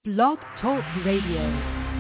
Blog Talk Radio.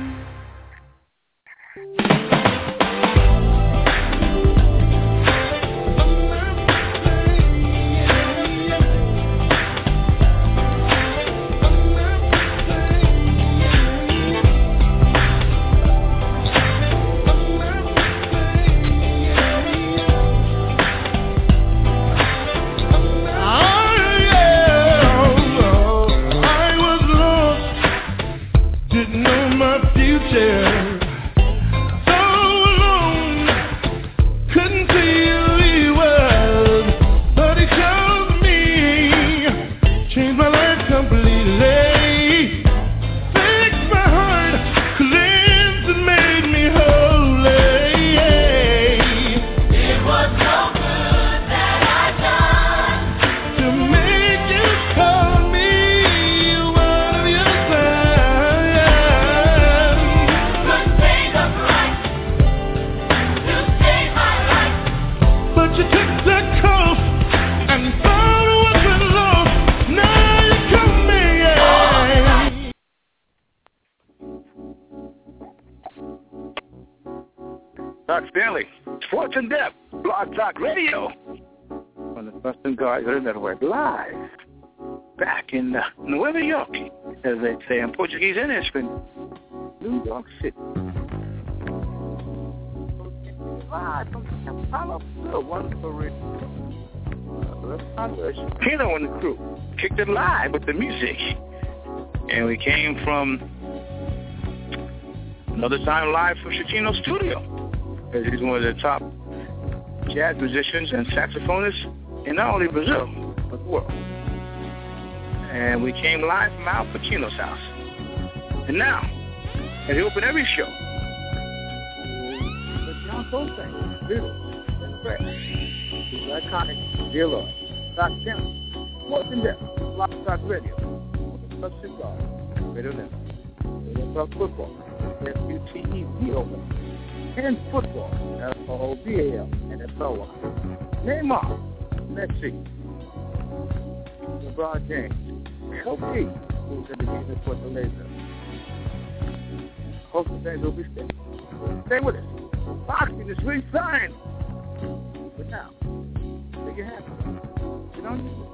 Sports in Depth, Blog Talk Radio, on the Western Garden Network, live back in Nueva York, as they say in Portuguese and Spanish, New York City. Live from Apollo Field, wonderful Pino and the crew kicked it live with the music, and we came from another time live from Chitino Studio. As he's one of the top jazz musicians and saxophonists in not only Brazil, but the world. And we came live from Al Pacino's house. And now, as he opened every show, the John Coltrane, Beatles, and Fred, he's iconic, Dear Lord, Dr. Kennedy, Sports in Depth, Blog Talk Radio, Plus Cigar, Radio Network, Radio Talk Football, FUTE, and football, FOBAL, and FOI. Neymar, Messi, LeBron James, LP, who's in the game of Fortaleza. Host of things will be staying. Stay with us. Boxing is re-signed. But now, make it happen. You don't need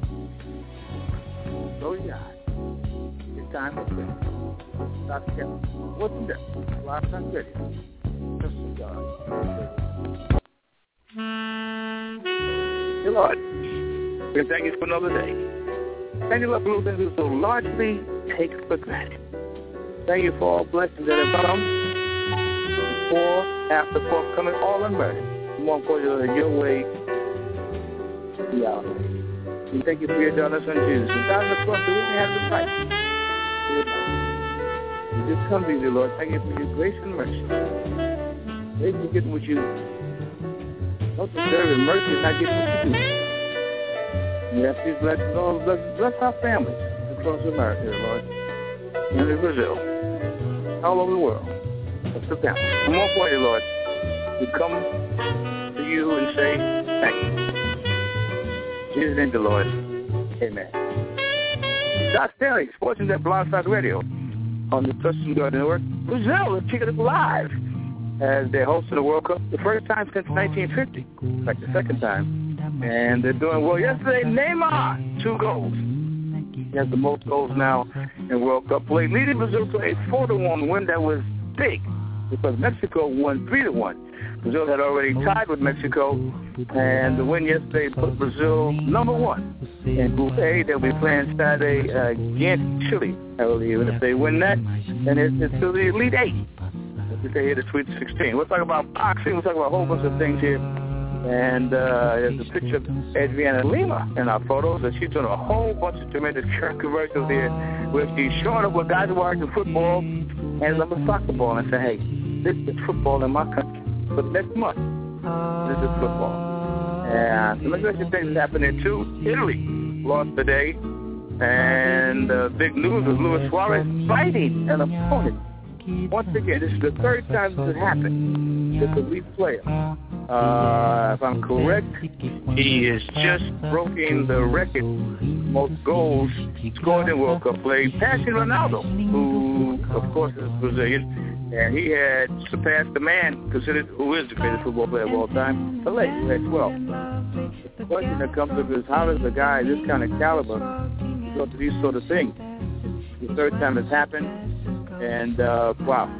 it. Close your eyes. It's time for play. Dr. Kevin, what's in there? Live time ready. Dear Lord, we thank you for another day. Thank you, Lord, for things we so largely take for granted. Thank you for all blessings that have come before, after, forthcoming, all unmerited. More for your way to be our way. We thank you for your daughter, son Jesus. And down the cross, so we can have the fight. We just come to you, dear Lord. Thank you for your grace and mercy. They can get what you don't deserve, and mercy is not getting what you do. We ask these blessings, all bless our families across America, Lord, and in Brazil, all over the world. Let's sit down. And more for you, Lord. We come to you and say thank you. In Jesus' name, the Lord. Amen. Doc Stanley, Sports and Depth, Blog Talk Radio, on the Western Garden Network. Brazil is kicking it live as they're hosting the World Cup, the first time since 1950, like the second time. And they're doing well. Yesterday, Neymar, 2 goals. He has the most goals now in World Cup play, leading Brazil to a 4-1 win that was big because Mexico won 3-1. Brazil had already tied with Mexico, and the win yesterday put Brazil number 1 in Group A. They'll be playing Saturday against Chile, I believe. And if they win that, then it's to the Elite 8. They hit the Sweet 16. We'll talk about boxing. We'll talk about a whole bunch of things here. And there's a picture of Adriana Lima in our photos. And she's doing a whole bunch of tremendous commercials here where she's showing up with guys who are into football and some soccer ball and say, hey, this is football in my country. But next month, this is football. And some interesting things happening too. Italy lost today. And big news was Luis Suarez fighting an opponent. Once again, this is the third time this has happened. It's a elite player If I'm correct, he has just broken the record most goals scored in World Cup play, passing Ronaldo, who, of course, is Brazilian, and he had surpassed the man considered who is the greatest football player of all time, Pelé, who had 12. The question that comes up is, how does a guy this kind of caliber go through these sort of things? The third time it's happened, and wow.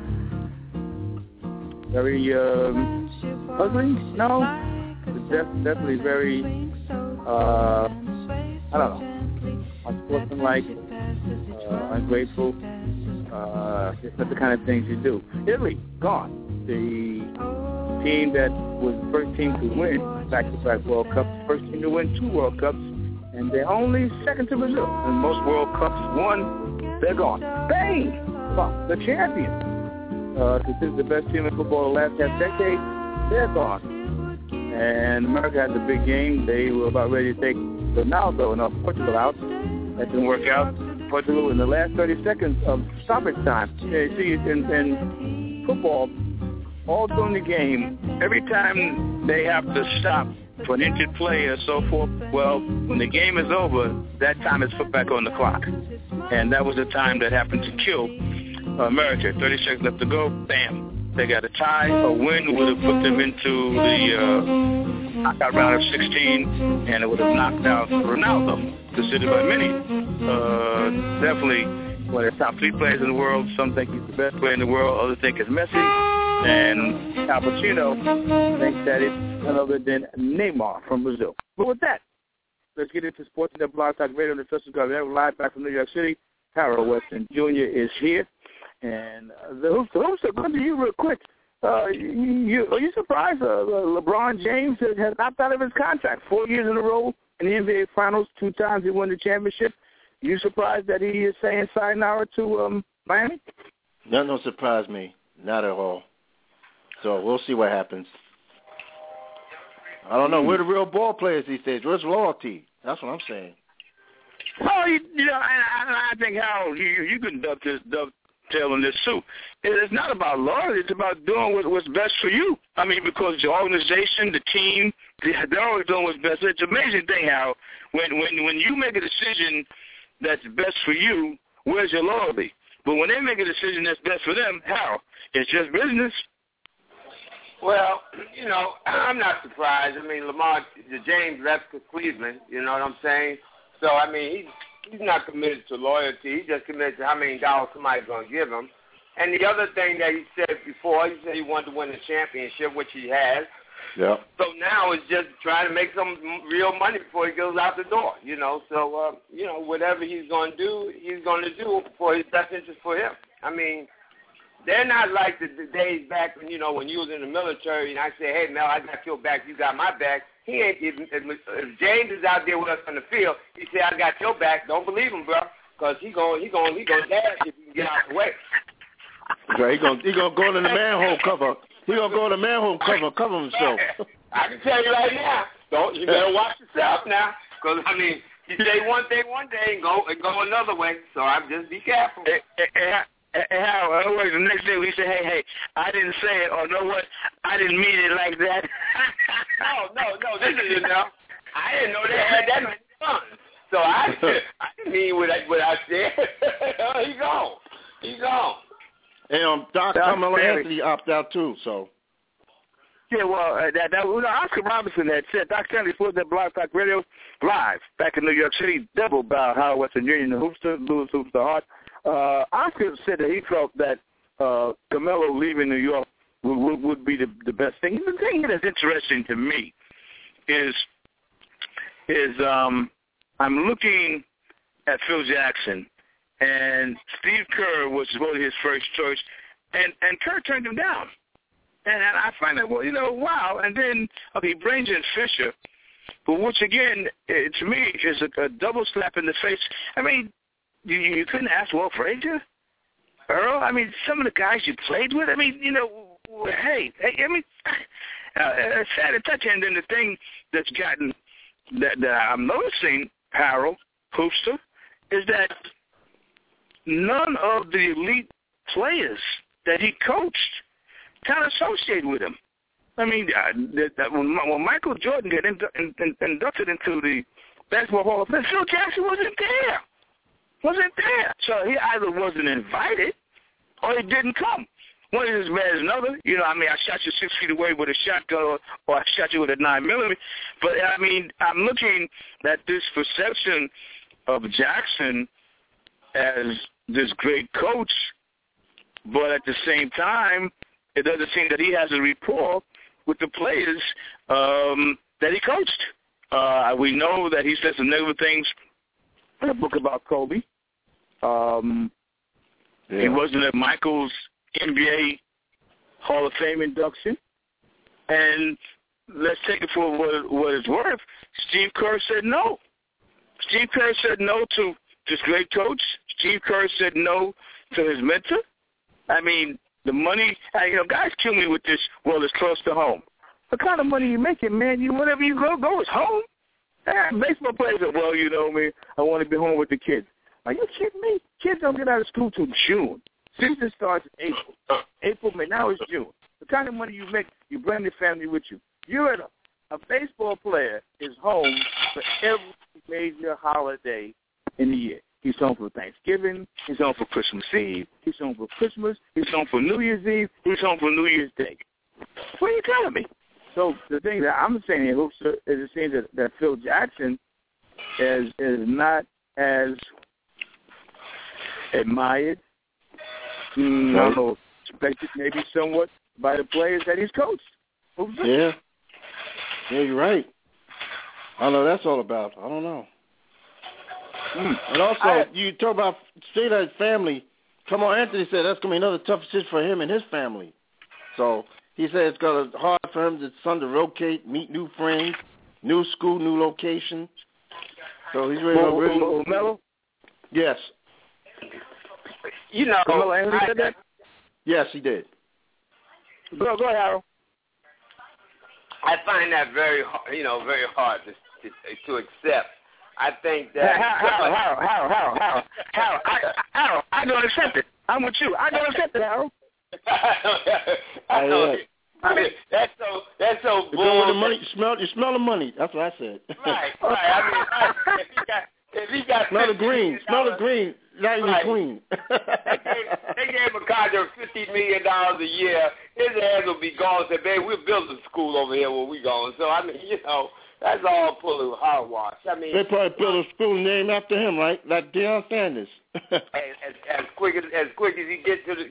Very ugly? No. It's definitely very, I don't know, unsportsmanlike, ungrateful. It's not the kind of things you do. Italy, gone. The team that was the first team to win back-to-back World Cups, first team to win 2 World Cups, and they're only second to Brazil. And most World Cups won, they're gone. Spain, well, the champions. Considered the best team in football the last half-decade, they're gone. And America had the big game. They were about ready to take Ronaldo and Portugal out. That didn't work out. Portugal in the last 30 seconds of stoppage time. You see, in football, all during the game, every time they have to stop for an injured play or so forth, well, when the game is over, that time is put back on the clock. And that was the time that happened to kill America. 30 seconds left to go, bam. They got a tie. A win would have put them into the knockout round of 16, and it would have knocked out Ronaldo, considered by many. Definitely one of the top 3 players in the world. Some think he's the best player in the world. Others think it's Messi. And Al Pacino thinks that it's none other than Neymar from Brazil. But with that, let's get into sports at Blog Talk Radio on the Trusted God. We're live back from New York City. Harold Weston Jr. is here. And the Hoopster, going to you real quick. Are you surprised LeBron James has opted out of his contract 4 years in a row in the NBA Finals, 2 times he won the championship? You surprised that he is saying sayonara to Miami? That don't surprise me, not at all. So we'll see what happens. I don't know. We're the real ball players these days. Where's loyalty? That's what I'm saying. Well, I think, Harold, you can dovetail on this too. It's not about loyalty. It's about doing what's best for you. I mean, because the organization, the team, they're always doing what's best. It's an amazing thing, Harold. When you make a decision that's best for you, where's your loyalty? But when they make a decision that's best for them, Harold, it's just business. Well, I'm not surprised. I mean, James left Cleveland, you know what I'm saying? So, I mean, he's not committed to loyalty. He's just committed to how many dollars somebody's going to give him. And the other thing that he said before, he said he wanted to win the championship, which he has. Yeah. So now it's just trying to make some real money before he goes out the door, So, whatever he's going to do for his best interest for him. I mean, they're not like the days back when, when you was in the military and I say, hey, Mel, I got your back, you got my back. He ain't. If James is out there with us on the field, he say, I got your back. Don't believe him, bro, because he gonna dash if you can get out the way. Right, he gonna go in the manhole cover. He gonna go in the manhole cover himself. I can tell you right now, you better watch yourself now, because I mean, you say one thing one day and go another way. So I'm just be careful. Otherwise, the next day we say, hey, I didn't say it, or know what, I didn't mean it like that. No, this is enough. I didn't know they had that many guns. So I didn't mean what I said. He's gone. And Doc Carmelo Anthony opted out too, so. Yeah, well, Oscar Robertson had said, Doc Stanley spoke at Blog Talk Radio live back in New York City, double about Howard Weston Jr. and the Hoopster, Louis Hoopster Hart. Oscar said that he felt that Carmelo leaving New York would be the best thing. The thing that's interesting to me is I'm looking at Phil Jackson, and Steve Kerr was voted his first choice, and Kerr turned him down. And I find that, wow. And then, he brings in Fisher, but which again, to me, is a double slap in the face. I mean, you couldn't ask Walt Frazier, Earl. I mean, some of the guys you played with. I mean, hey. I mean, it's sad to touch. And then the thing that's gotten that I'm noticing, Harold Hoopster, is that none of the elite players that he coached kind of associate with him. I mean, when Michael Jordan got inducted into the Basketball Hall of Fame, Phil Jackson wasn't there. So he either wasn't invited or he didn't come. One is as bad as another. You know, I mean, I shot you 6 feet away with a shotgun or I shot you with a 9mm. But, I mean, I'm looking at this perception of Jackson as this great coach, but at the same time, it doesn't seem that he has a rapport with the players that he coached. We know that he said some negative things in a book about Kobe. He wasn't at Michael's NBA Hall of Fame induction. And let's take it for what it's worth. Steve Kerr said no. Steve Kerr said no to this great coach. Steve Kerr said no to his mentor. I mean, the money, you know, guys kill me with this, well, it's close to home. What kind of money you making, man? Whenever you go, it's home. Baseball players say, well, you know me, I want to be home with the kids. Are you kidding me? Kids don't get out of school till June. Season starts in April, May. Now it's June. The kind of money you make, you bring the family with you. You're at a baseball player is home for every major holiday in the year. He's home for Thanksgiving. He's home for Christmas Eve. He's home for Christmas. He's home for New Year's Eve. He's home for New Year's Day. What are you telling me? So the thing that I'm saying here, Hoops, is it seems that Phil Jackson is not as admired, I don't know, respected maybe somewhat by the players that he's coached. Yeah, you're right. I don't know what that's all about. I don't know. And also, you talk about straight out his family. Come on, Anthony said that's going to be another tough decision for him and his family. So he said it's going to be hard for him, his son, to relocate, meet new friends, new school, new location. So he's really Melo? Yes. You know, Melo Anthony said that? Yes, he did. Go ahead, Harold. I find that very hard to accept. I think that Harold, I don't accept it. I'm with you. I don't accept it, Harold. I know. I mean, that's so bull. The money, you smell the money. That's what I said. Right. I mean, if he got smell the green, not even clean. They gave McCarter $50 million a year. His ass will be gone. Said, babe, we're building a school over here where we going. So I mean, that's all full of hogwash. I mean, they probably built a school named after him, right? Like Deion Sanders. as quick as he get to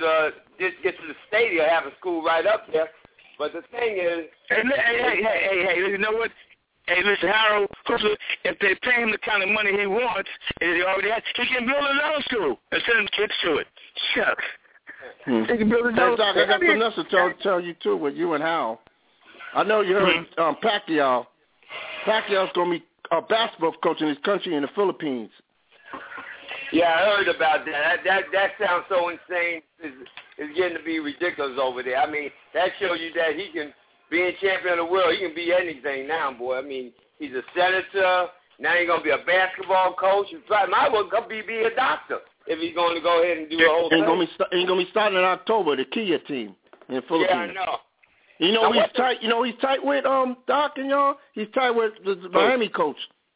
the stadium, have a school right up there. But the thing is, hey, you know what? Hey, Mr. Harold, if they pay him the kind of money he wants, and he already has, he can build another school and send kids to it. Shucks. He can build another school. I got something else to tell you, too, with you and Harold. I know you heard Pacquiao. Pacquiao's going to be a basketball coach in his country in the Philippines. Yeah, I heard about that. That sounds so insane. It's getting to be ridiculous over there. I mean, that shows you that he can, being champion of the world, he can be anything now, boy. I mean, he's a senator. Now he's going to be a basketball coach. He might as well be a doctor if he's going to go ahead and do the whole thing. He's going to be starting in October, the Kia team in the Philippines. Yeah, I know. You know he's tight. You know he's tight with Doc and y'all. He's tight with the Miami coach,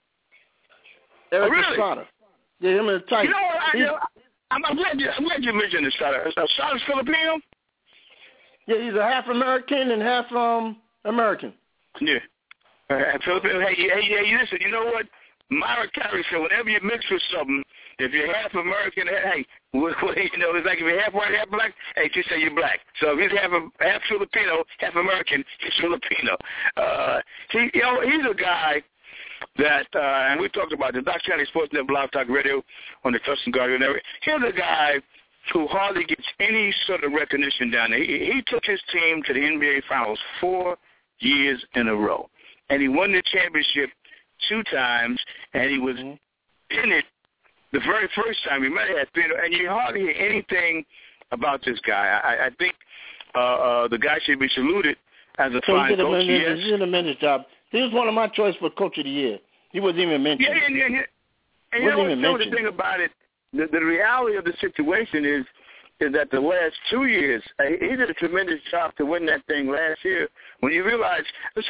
Eric Estrada. Yeah, him and tight. You know what? I'm glad you mentioned Estrada. Estrada's Filipino. Yeah, he's a half American and half American. Yeah, Filipino. Hey, listen. You know what? Myra Carey said, whenever you mix with something, if you're half American, hey, it's like if you're half white, half black, hey, just say you're black. So if he's half Filipino, half American, he's Filipino. He's a guy that, and we talked about the Doc County Sportsnet Blog Talk Radio on the Tustin Guardian area. He's a guy who hardly gets any sort of recognition down there. He took his team to the NBA Finals 4 years in a row, and he won the championship 2 times, and he was in it the very first time. He might have been, and you hardly hear anything about this guy. I think the guy should be saluted as a fine coach. He did a tremendous job. He was one of my choice for Coach of the Year. He wasn't even mentioned. Yeah. And you know the thing about it, the reality of the situation is is that the last 2 years, he did a tremendous job to win that thing last year. When you realize, it's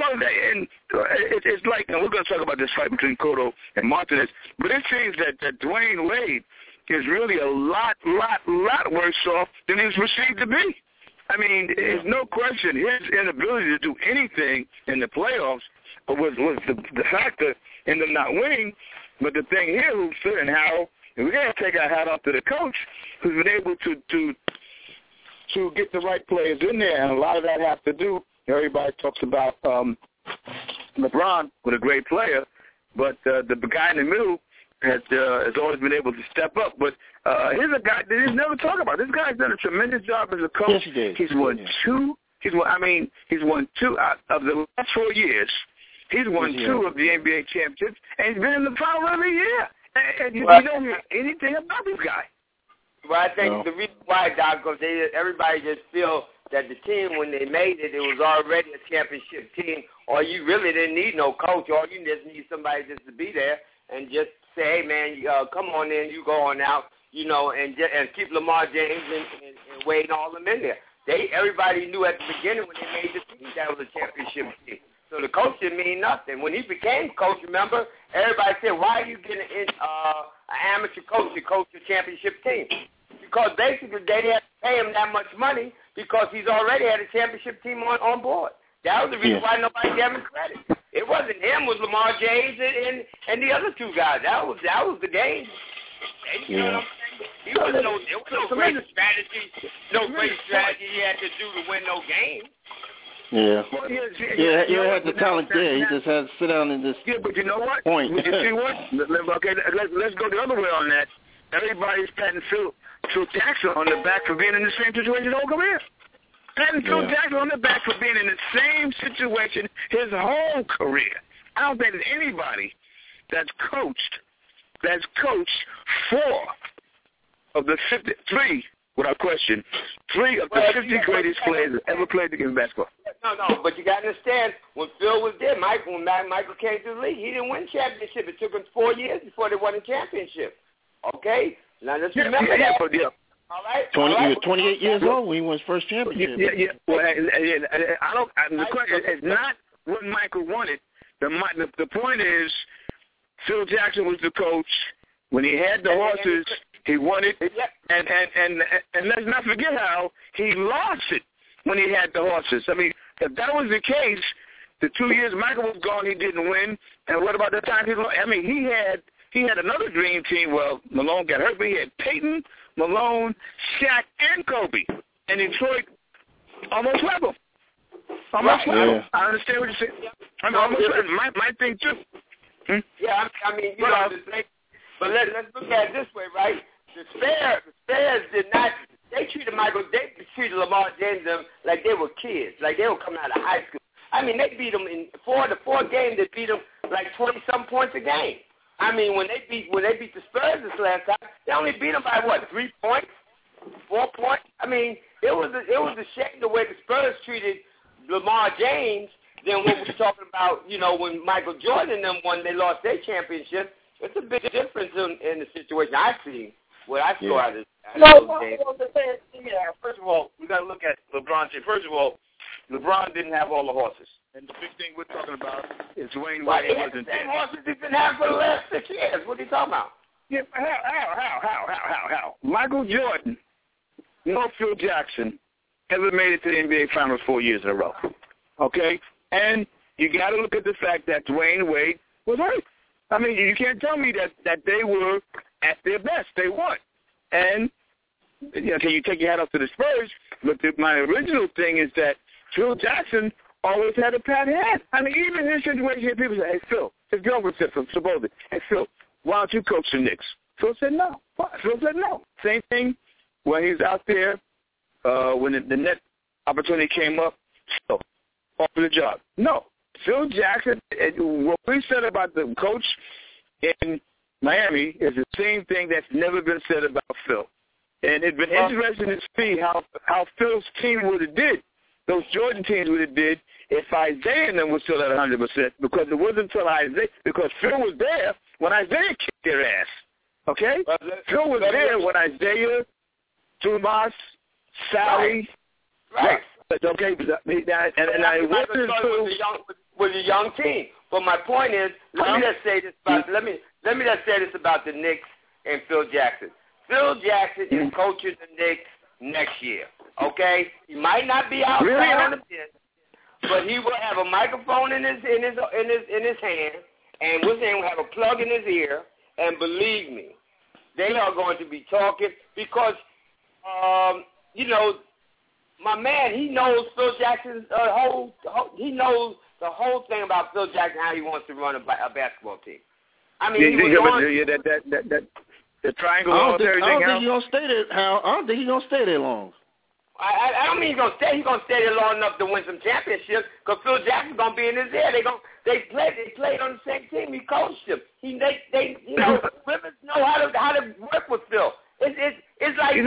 like, and we're going to talk about this fight between Cotto and Martinez, but it seems that Dwayne Wade is really a lot worse off than he was perceived to be. I mean, there's no question his inability to do anything in the playoffs was the factor in them not winning. But the thing here, Phil and Harold, and we got to take our hat off to the coach who's been able to get the right players in there, and a lot of that has to do. Everybody talks about LeBron with a great player, but the guy in the middle has always been able to step up. But here's a guy that he's never talked about. This guy's done a tremendous job as a coach. Yes, he did. He's won two. He's won 2 out of the last 4 years. He's won 2 of the NBA championships, and he's been in the final every year. And you don't hear anything about this guy. Well, I think the reason why, Doc, because everybody just feel that the team, when they made it, it was already a championship team, or you really didn't need no coach, or you just need somebody just to be there and just say, hey, man, come on in, you go on out, and keep Lamar James and Wade and all them in there. Everybody knew at the beginning when they made the team that was a championship team. So the coach didn't mean nothing. When he became coach, remember, everybody said, why are you getting an amateur coach to coach a championship team? Because basically they had to pay him that much money because he's already had a championship team on board. That was the reason why nobody gave him credit. It wasn't him, it was Lamar James and the other 2 guys. That was the game. And you know what I'm saying? There was no great strategy. No great strategy he had to do to win no game. Yeah. Well, he had the talent there. He just had to sit down and just but you know what? Point. You see what? Okay, let's go the other way on that. Everybody's patting Phil Jackson on the back for being in the same situation his whole career. Patting Phil Jackson on the back for being in the same situation his whole career. I don't think there's anybody that's coached 4 of the 53, without question, 3 of the 50 greatest players that ever played the game of basketball. No, but you got to understand, when Phil was there, when Michael came to the league, he didn't win championship. It took him 4 years before they won a championship. Okay? Now, let's remember that. All right? He was 28 years old when he won his first championship. Well, the question is not what Michael wanted. The point is, Phil Jackson was the coach. When he had the horses, he won it. And let's not forget how he lost it when he had the horses. I mean, if that was the case, the 2 years Michael was gone, he didn't win. And what about the time he lost? I mean, he had another dream team. Well, Malone got hurt, but he had Peyton, Malone, Shaq, and Kobe. And Detroit almost swept him. Almost swept him. I understand what you're saying. I mean, almost swept him. My thing, too. Yeah, I mean, but let's look at it this way, right? The Spurs did not. They treated Lamar James like they were kids, like they were coming out of high school. I mean, they beat them in 4 games. They beat them like 20-some points a game. I mean, when they beat the Spurs this last time, they only beat them by 3 points, 4 points. I mean, it was a shame the way the Spurs treated Lamar James than what we're talking about. When Michael Jordan and them won, they lost their championship. It's a big difference in the situation I see. What I saw out of those games. First of all, we got to look at LeBron James. First of all, LeBron didn't have all the horses. And the big thing we're talking about is Dwayne Wade wasn't there. Horses he's been having for the last 6 years. What are you talking about? Yeah, how? Michael Jordan, Phil Jackson, ever made it to the NBA Finals 4 years in a row. Okay? And you got to look at the fact that Dwayne Wade was hurt. I mean, you can't tell me that they were at their best. They won. And, can you take your hat off to the Spurs? But my original thing is that Phil Jackson always had a pat hand. I mean, even in this situation, people say, hey, Phil, his girlfriend said from supposedly, hey, Phil, why don't you coach the Knicks? Phil said no. Phil said no. Same thing when he was out there, when the net opportunity came up, so offer the job. No. Phil Jackson, what we said about the coach in Miami is the same thing that's never been said about Phil. And it's been interesting to see how Phil's team would have did, those Jordan teams would have did, if Isaiah and them was still at 100%, because it wasn't until because Phil was there when Isaiah kicked their ass. Okay? Phil was there when Isaiah, Tomas, Sally. Right. Okay, and I listened to with a young team. But my point is, let me just say this about the Knicks and Phil Jackson. Phil Jackson is coaching the Knicks next year. Okay, he might not be out there on the bench, but he will have a microphone in his hand, and we're saying we'll have a plug in his ear. And believe me, they are going to be talking because, my man, he knows Phil Jackson's he knows the whole thing about Phil Jackson, how he wants to run a basketball team. I mean, the triangle. I don't think he's gonna stay there. I don't think he's gonna stay there long. I don't mean he's gonna stay. He's gonna stay there long enough to win some championships. Because Phil Jackson's gonna be in his ear. They played on the same team. He coached him. Rivers know how to work with Phil. It's like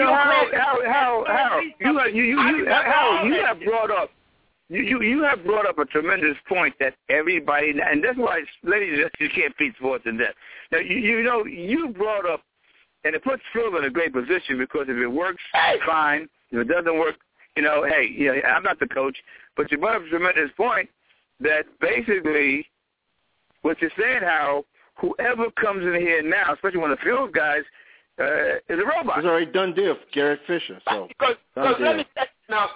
you have brought up a tremendous point that everybody, and that's why, ladies, you can't beat sports in that. Now you brought up, and it puts Phil in a great position because if it works, fine. If it doesn't work, I'm not the coach, but you brought up a tremendous point that basically what you're saying, how whoever comes in here now, especially one of Phil's guys, is a robot. It's already done deal for Garrett Fisher. So because let me say now,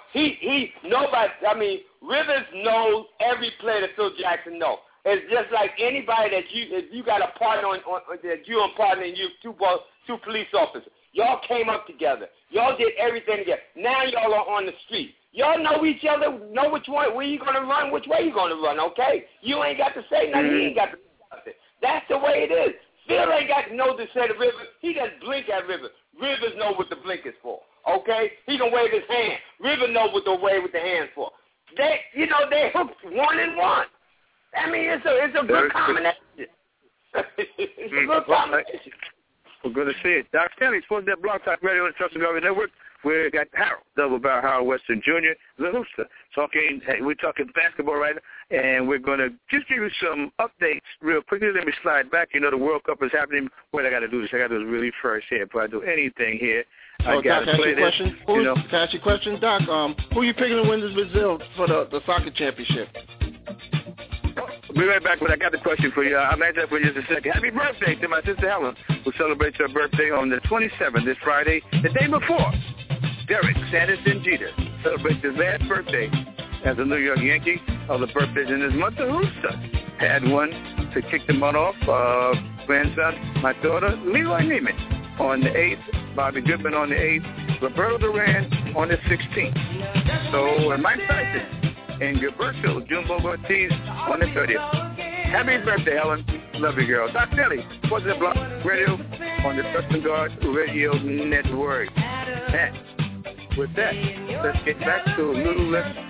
Rivers knows every player that Phil Jackson knows. It's just like anybody if you got a partner that you and partner and you two police officers. Y'all came up together. Y'all did everything together. Now y'all are on the street. Y'all know each other, know which way you going to run, which way you going to run, okay? You ain't got to say nothing. He ain't got to say nothing. That's the way it is. Phil ain't got to know to say to Rivers. He just blink at Rivers. Rivers know what the blink is for, okay? He can wave his hand. Rivers know what to wave with the hand for. They hooked 1-1. I mean, it's a good combination. It's a good combination. We're going to see it. Doc Stanley, Sports Net Blog Talk Radio and Trust America Network. We got Harold, Double Barrel Harold Weston Jr., the Hooster. We're talking basketball right now, and we're going to just give you some updates real quickly. Let me slide back. The World Cup is happening. What I got to do is I got to do this really first here. Before I do anything here, I got to play this. Can I ask you a question, Doc? Who are you picking to win this Brazil for the soccer championship? We'll be right back, but I got the question for you. I'll answer that for you in just a second. Happy birthday to my sister Helen, who celebrates her birthday on the 27th, this Friday, the day before. Derek Sanderson Jeter celebrates his last birthday as a New York Yankee. All the birthdays in his month. The Hooster had one to kick the month off. Grandson, my daughter, Leroy Neiman on the 8th. Bobby Goodman on the 8th. Roberto Duran on the 16th. So, and Mike Tyson and Gilberto Jumbo Ortiz on the 30th. Happy birthday, Helen. Love you, girl. Doc Nelly, Sports Net Blog Radio on the Trust and Guard Radio Network. And with that, let's get back to a little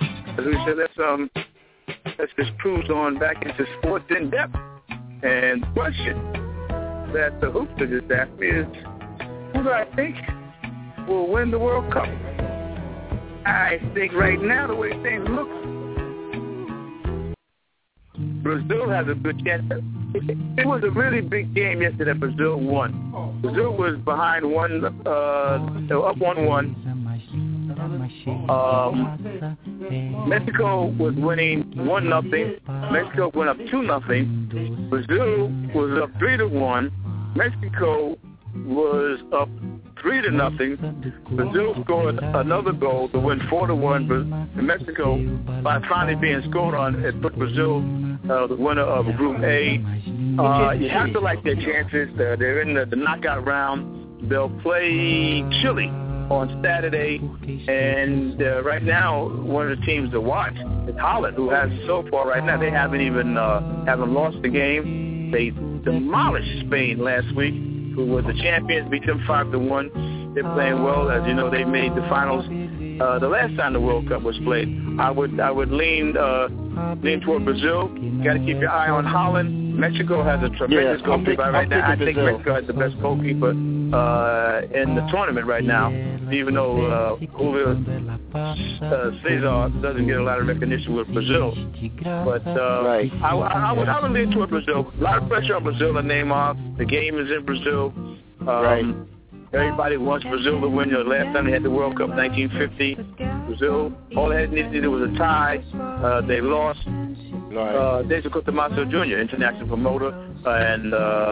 let's just cruise on back into sports in depth. And the question that the Hoopster just asked me is, who do I think will win the World Cup? I think right now, the way things look, Brazil has a good chance. It was a really big game yesterday. Brazil won. Brazil was behind up 1-1. Mexico was winning 1-0. Mexico went up 2-0. Brazil was up 3-1. Mexico was up 3-0. Brazil scored another goal to win 4-1. Mexico, by finally being scored on, it put Brazil the winner of Group A. You have to like their chances. They're in the knockout round. They'll play Chile on Saturday, and right now one of the teams to watch is Holland, who has so far right now they haven't lost the game. They demolished Spain last week, who was the champions, beat them 5-1. They're playing well. As you know, they made the finals the last time the World Cup was played. I would lean toward Brazil. Got to keep your eye on Holland. Mexico has a tremendous goalkeeper right now. I think Mexico has the best goalkeeper in the tournament right now, even though Julio Cesar doesn't get a lot of recognition with Brazil. But I would lean toward Brazil. A lot of pressure on Brazil and Neymar. The game is in Brazil. Everybody wants Brazil to win. Last time they had the World Cup, 1950. Brazil, all they needed to do was a tie. They lost. Deja Cotamasso Jr., international promoter, and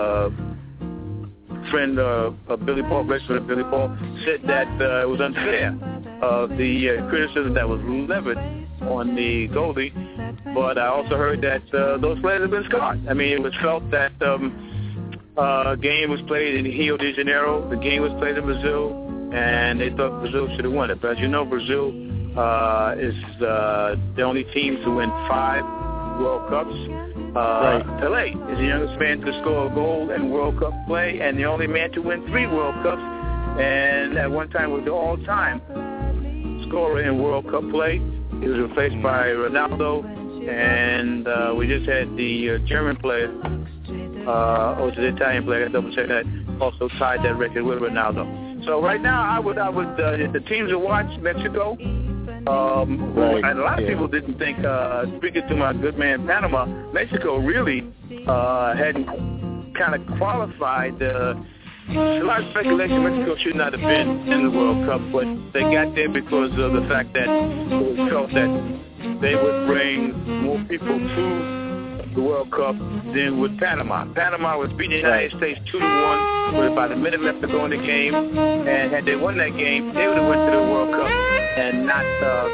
friend of Billy Paul, wrestler Billy Paul, said that it was unfair. The criticism that was leveled on the goalie, but I also heard that those players have been scarred. I mean, it was felt that game was played in Rio de Janeiro, the game was played in Brazil, and they thought Brazil should have won it. But as you know, Brazil is the only team to win 5 World Cups. Pelé is the youngest man to score a goal in World Cup play, and the only man to win 3 World Cups, and at one time was the all-time scorer in World Cup play. He was replaced by Ronaldo, and we just had the German player, or the Italian player, I double check that, also tied that record with Ronaldo. So right now, I would the teams to watch, Mexico. And a lot of people didn't think, speaking to my good man Panama, Mexico really hadn't kind of qualified. A lot of speculation Mexico should not have been in the World Cup, but they got there because of the fact that it was felt that they would bring more people to the World Cup than with Panama. Panama was beating the United States 2-1 with about a minute left to go in the game, and had they won that game, they would have went to the World Cup and not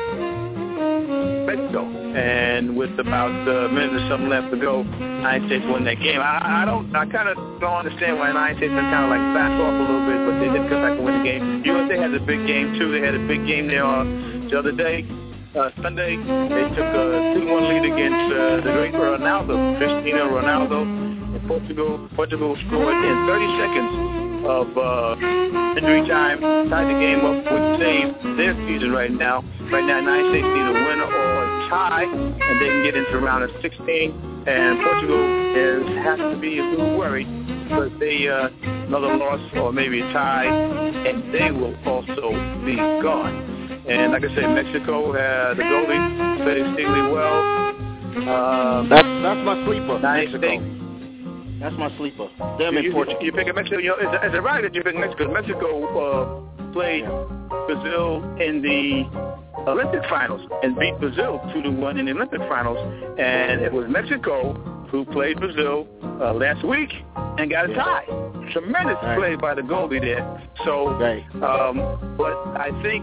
Mexico. And with about a minute or something left to go, the United States won that game. I kind of don't understand why the United States been kind of like backed off a little bit, but they did come back and win the game. USA has a big game too. They had a big game there the other day. Sunday, they took a 2-1 lead against the great Ronaldo, Cristiano Ronaldo, in Portugal. Portugal scored in 30 seconds of injury time, tied the game up, which saved their season right now. Right now, the United States need a winner or a tie, and they can get into the round of 16. And Portugal has to be a little worried because they another loss or maybe a tie, and they will also be gone. And like I said, Mexico, the goalie played extremely well. That's my sleeper, Mexico. That's my sleeper. Them in Portugal. You pick Mexico. You know, is it right that you pick Mexico? Mexico played Brazil in the Olympic finals and beat Brazil 2-1 in the Olympic finals. And it was Mexico who played Brazil last week and got a tie. Tremendous play by the goalie there. So, but I think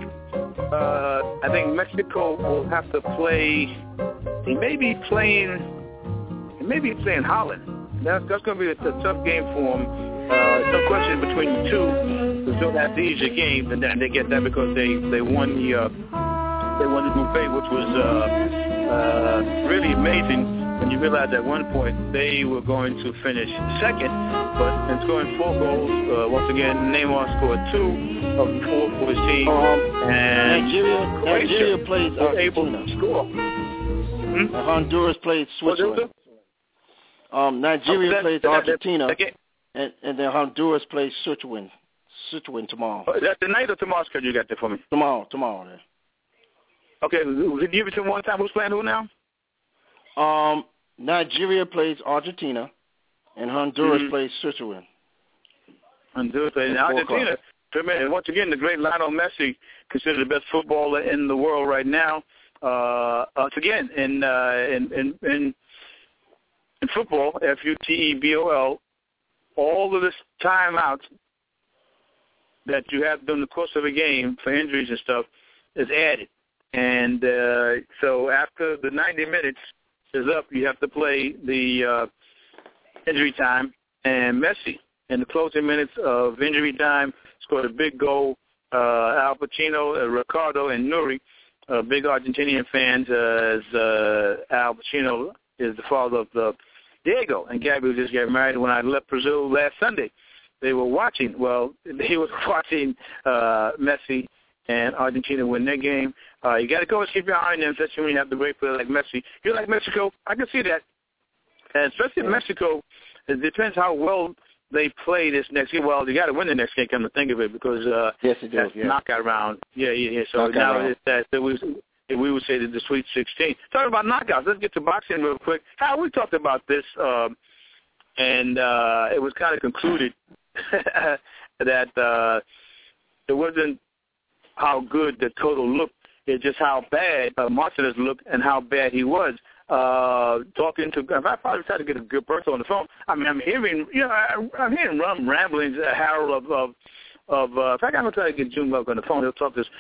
Mexico will have to play. They may be playing Holland. That's going to be a tough game for them. No question between the two. Brazil have the easier game, and then they get that because they won the group A, which was really amazing. And you realize at one point they were going to finish second, but in scoring 4 goals, once again, Neymar scored 2 of the 4 for his team. And Nigeria plays Argentina. Able to score. Honduras plays Switzerland. Nigeria plays Argentina, and then Honduras plays Switzerland tomorrow. That's the night or tomorrow's schedule you got there for me? Tomorrow. Then. Okay, give it to me one time. Who's playing who now? Nigeria plays Argentina, and Honduras plays Switzerland. Honduras plays Argentina. And once again, the great Lionel Messi, considered the best footballer in the world right now. Once again, in football, FUTEBOL, all of this timeouts that you have during the course of a game for injuries and stuff is added. And so after the 90 minutes is up, you have to play the injury time. And Messi, in the closing minutes of injury time, scored a big goal. Al Pacino, Ricardo, and Nuri, big Argentinian fans, as Al Pacino is the father of Diego and Gabby just got married. When I left Brazil last Sunday, they were watching. Well, they were watching Messi and Argentina win their game. You got to go and keep your eye on them, especially when you have the great player like Messi. You like Mexico? I can see that. And especially in Mexico, it depends how well they play this next game. Well, you got to win the next game, come to think of it, because yes, it does. Knockout round. Yeah. So now it's that we would say that the Sweet 16. Talking about knockouts, let's get to boxing real quick. How we talked about this, and it was kind of concluded that it wasn't how good that Cotto looked. It's just how bad Martinez looked and how bad he was. Talking to, I probably tried to get a good person on the phone. I mean, I'm hearing, I'm hearing ramblings, Harold, of in fact, I'm going to try to get June Love on the phone. He'll talk this,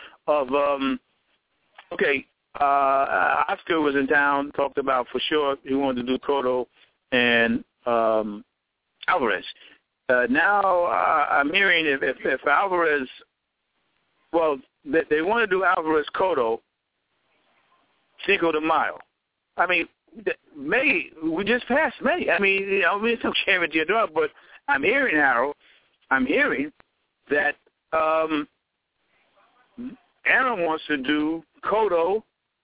Oscar was in town, talked about for sure he wanted to do Cotto and Alvarez. Now I'm hearing if Alvarez, well, they want to do Alvarez Cotto, Cinco de Mayo. I mean, May, we just passed May. I mean, it's okay with your dog, but I'm hearing, Harold, that Aaron wants to do Cotto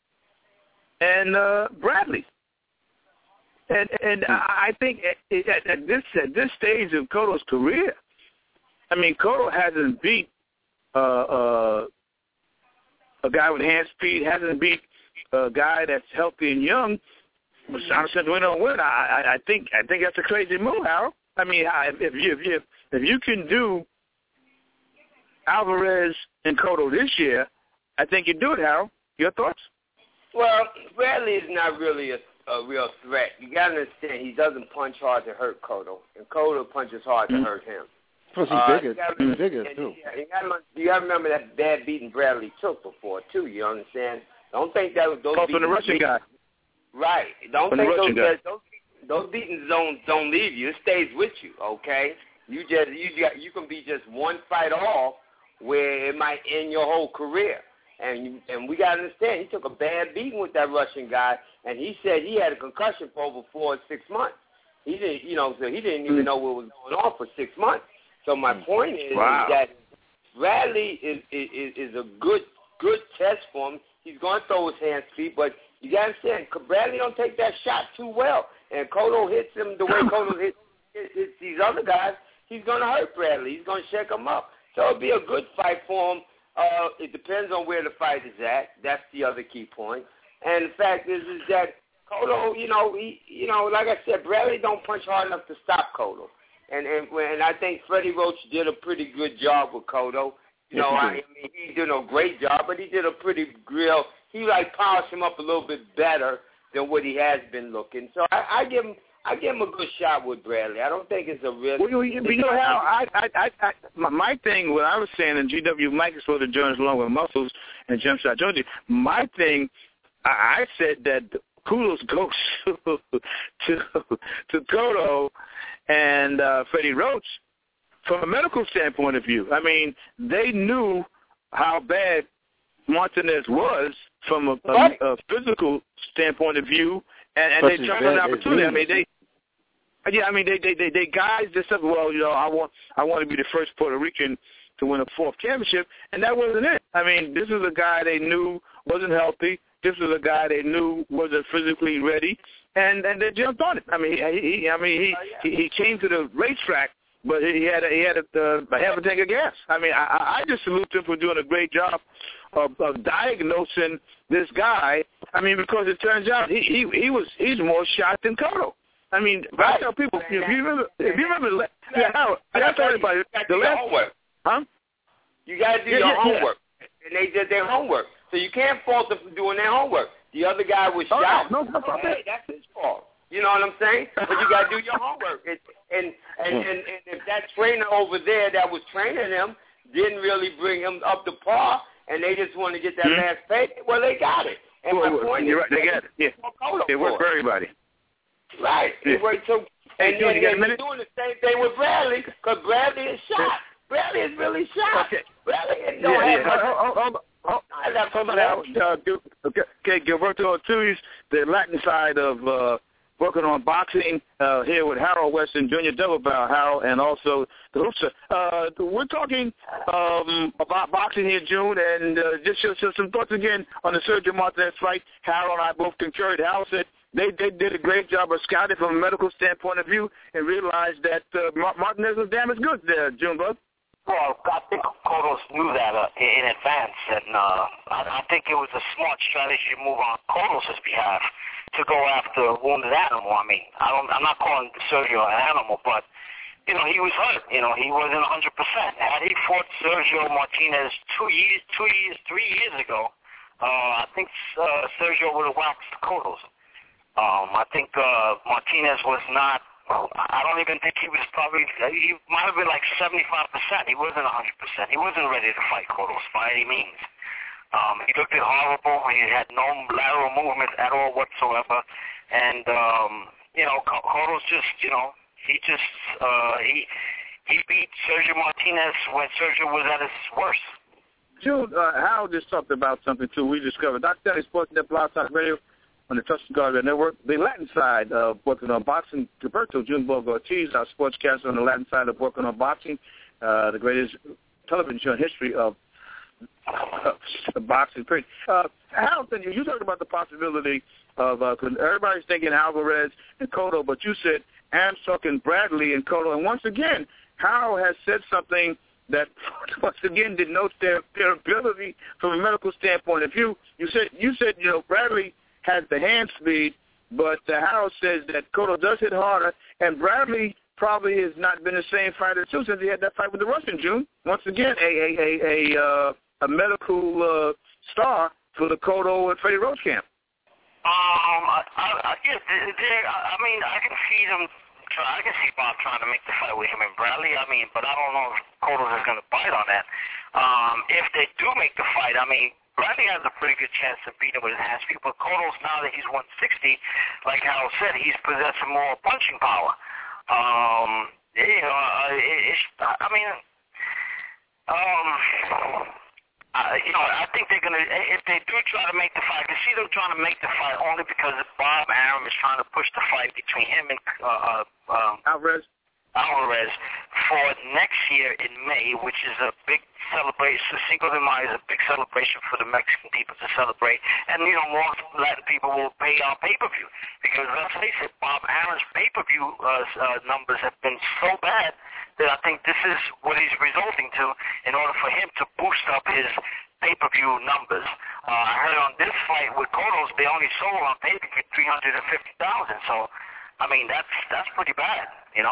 and Bradley. And I think at this stage of Cotto's career, I mean, Cotto hasn't beat a guy with hand speed, hasn't beat a guy that's healthy and young. Honestly, I think that's a crazy move, Harold. I mean, if you can do Alvarez and Cotto this year, I think you do it, Harold. Your thoughts? Well, Bradley is not really a real threat. You got to understand, he doesn't punch hard to hurt Cotto, and Cotto punches hard to hurt him. Plus, he's bigger, too. You got to remember that bad beating Bradley took before, too. You understand? Don't think that was those beatings. From the Russian guy. Right. Don't think those beatings don't leave you. It stays with you. Okay. You can be just one fight off where it might end your whole career. And we got to understand, he took a bad beating with that Russian guy, and he said he had a concussion for over 4 or 6 months. He didn't, so he didn't even know what was going on for 6 months. So my point is that Bradley is a good test for him. He's going to throw his hand speed, but you got to understand, Bradley don't take that shot too well, and Cotto hits him the way Cotto hits these other guys. He's going to hurt Bradley. He's going to shake him up. So it'll be a good fight for him. It depends on where the fight is at. That's the other key point. And the fact is that Cotto, like I said, Bradley don't punch hard enough to stop Cotto. And I think Freddie Roach did a pretty good job with Cotto. I mean, he did a great job, but he did a pretty grill. He polished him up a little bit better than what he has been looking. So I give him a good shot with Bradley. I don't think it's a risk. Well, how my thing, what I was saying, and GW Mike is supposed to join us along with Muscles and Jump Shot Jonesy. My thing, I said that kudos goes to Cotto and Freddie Roach from a medical standpoint of view. I mean, they knew how bad Martinez was from a physical standpoint of view, and they jumped on the opportunity. I mean, they guys just said, well, I want to be the first Puerto Rican to win a 4th championship, and that wasn't it. I mean, this is a guy they knew wasn't healthy. This is a guy they knew wasn't physically ready, and they jumped on it. I mean, he came to the racetrack, but he had a half a tank of gas. I mean, I just salute him for doing a great job of diagnosing this guy. I mean, because it turns out he's more shot than Cotto. I mean, I tell people, if you remember, I tell everybody, the last homework. Huh? You got to do your homework, and they did their homework. So you can't fault them for doing their homework. The other guy was shot. No, hey, that's his fault. You know what I'm saying? But you got to do your homework. And if that trainer over there that was training him didn't really bring him up to par, and they just want to get that last pay, well, they got it. And my point is, they got it. Yeah, it worked for everybody. Right. Yeah. And they're doing the same thing with Bradley, because Bradley is shot. Bradley is really shot. Okay. Bradley don't have Okay, Gilberto Ortiz, the Latin side of working on boxing here with Harold Weston, Junior Double Barrel Harold, and also the Hoopster. We're talking about boxing here, June, and just some thoughts again on the Sergio Martinez fight. Harold and I both concurred. Harold said they did a great job of scouting from a medical standpoint of view and realized that Martinez was damn as good there, June, bud. Well, I think Cotto knew that in advance, and I think it was a smart strategy move on Cotto's behalf to go after a wounded animal. I mean, I'm not calling Sergio an animal, but he was hurt. He wasn't 100%. Had he fought Sergio Martinez 3 years ago, I think Sergio would have waxed Cotto's. I think Martinez was not. I don't even think he was probably. He might have been like 75%. He wasn't 100%. He wasn't ready to fight Cotto's by any means. He looked horrible. He had no lateral movement at all whatsoever, and Cotto's just he beat Sergio Martinez when Sergio was at his worst. June, Hal just talked about something, too. We discovered Dr. Stanley Sports Net Blog Talk Radio on the Trusted Guard Network. The Latin side of working on boxing, Gilberto Junebug Ortiz, our sportscaster on the Latin side of working on boxing, the greatest television show in history of boxing. Hal, you talked about the possibility of, because everybody's thinking Alvarez and Cotto, but you said Amsuk and Bradley and Cotto. And once again, Hal has said something that once again denotes their ability from a medical standpoint. If you said Bradley has the hand speed, but Hal says that Cotto does hit harder, and Bradley probably has not been the same fighter too since he had that fight with the Russian, June. Once again, a medical star for the Cotto and Freddie Roach camp. I can see them. I can see Bob trying to make the fight with him and Bradley. But I don't know if Cotto is going to bite on that. If they do make the fight, Bradley has a pretty good chance of beating him with his hand speed. But Cotto's, now that he's 160, like Hal said, he's possessing more punching power. I think they're going to, if they do try to make the fight, I can see them trying to make the fight only because Bob Arum is trying to push the fight between him and Alvarez for next year in May, which is a big celebration. Cinco de Mayo is a big celebration for the Mexican people to celebrate. And, more Latin people will pay on pay-per-view. Because, let's face it, Bob Arum's pay-per-view numbers have been so bad that I think this is what he's resulting to in order for him to boost up his pay-per-view numbers. I heard on this fight with Cotto's, they only sold on pay-per-view 350,000. So, that's pretty bad,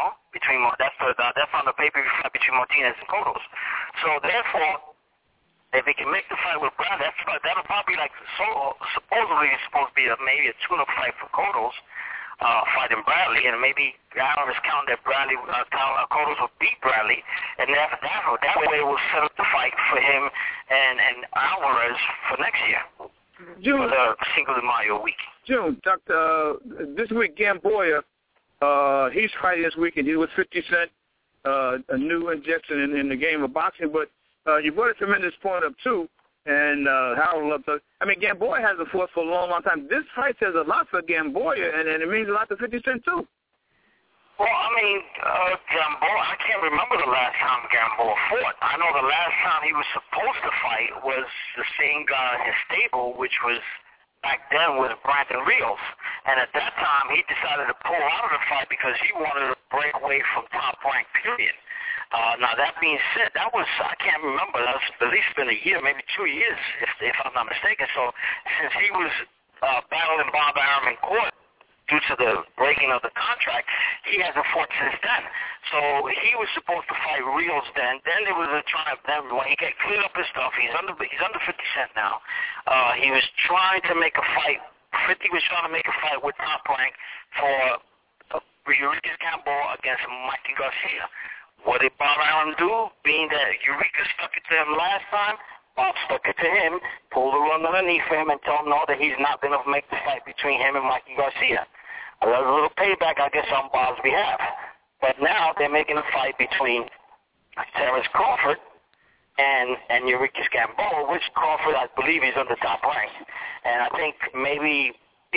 that's on the pay-per-view fight between Martinez and Cotto's. So, therefore, if he can make the fight with Brad, that'll probably supposedly it's supposed to be maybe a tune-up fight for Cotto's. Fighting Bradley, and maybe Arum is counting that Cotto's will beat Bradley, and that way will set up the fight for him and Alvarez for next year. June, for the Cinco de Mayo week. June, this week Gamboa, he's fighting this weekend. He was 50 Cent, a new injection in the game of boxing, but you brought a tremendous point up too. And Harold loves us. Gamboa hasn't fought for a long, long time. This fight says a lot for Gamboa, and it means a lot to 50 Cent, too. Well, Gamboa, I can't remember the last time Gamboa fought. I know the last time he was supposed to fight was the same guy in his stable, which was back then with Brandon Rios. And at that time, he decided to pull out of the fight because he wanted to break away from Top Rank, period. Now, that being said, I can't remember, that's at least been a year, maybe 2 years, if I'm not mistaken. So, since he was battling Bob Arum in court due to the breaking of the contract, he hasn't fought since then. So, he was supposed to fight Rios then. Then there was a trial. Then when he got cleared up his stuff, he's under 50 Cent now. He was trying to make a fight. 50 was trying to make a fight with Top Rank for Eureka Gamboa against Mikey Garcia. What did Bob Arum do? Being that Eureka stuck it to him last time, Bob stuck it to him, pulled the run underneath him, and told him no, that he's not going to make the fight between him and Mikey Garcia. A little payback, I guess, on Bob's behalf. But now they're making a fight between Terrence Crawford and Eureka Gamboa, which Crawford, I believe, is under Top Rank. And I think maybe,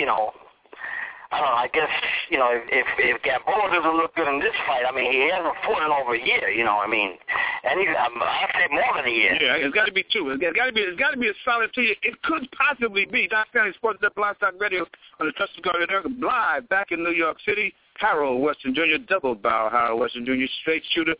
I don't know, I guess, if Gamboa doesn't look good in this fight, he hasn't fought in over a year, and I'd say more than a year. Yeah, it's got to be two. It's got to be a solid 2 years. It could possibly be. Dr. Stanley Sports Net Blog Talk Radio on the Trusted Guard Network, live back in New York City. Harold Weston Jr., double bow Harold Weston Jr., straight shooter,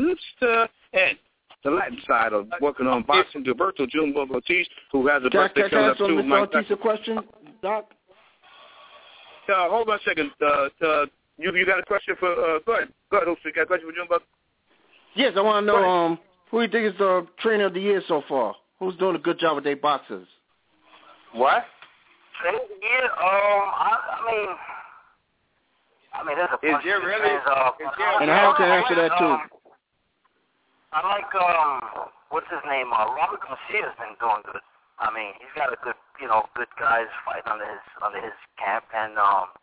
and the Latin side of working on boxing, Gilberto Junebug Ortiz, who has a birthday coming up too. Can I ask Ortiz a question, Doc? Hold on a second. You got a question for? Go Go ahead, you got a question for June Buck? Yes, I want to know who you think is the trainer of the year so far? Who's doing a good job with their boxers? What? Trainer of the year? I mean, there's a bunch Is there of really? And Hal can answer that too. I like what's his name? Robert Garcia's been doing good. I mean, he's got a good, good guys fighting under his camp, and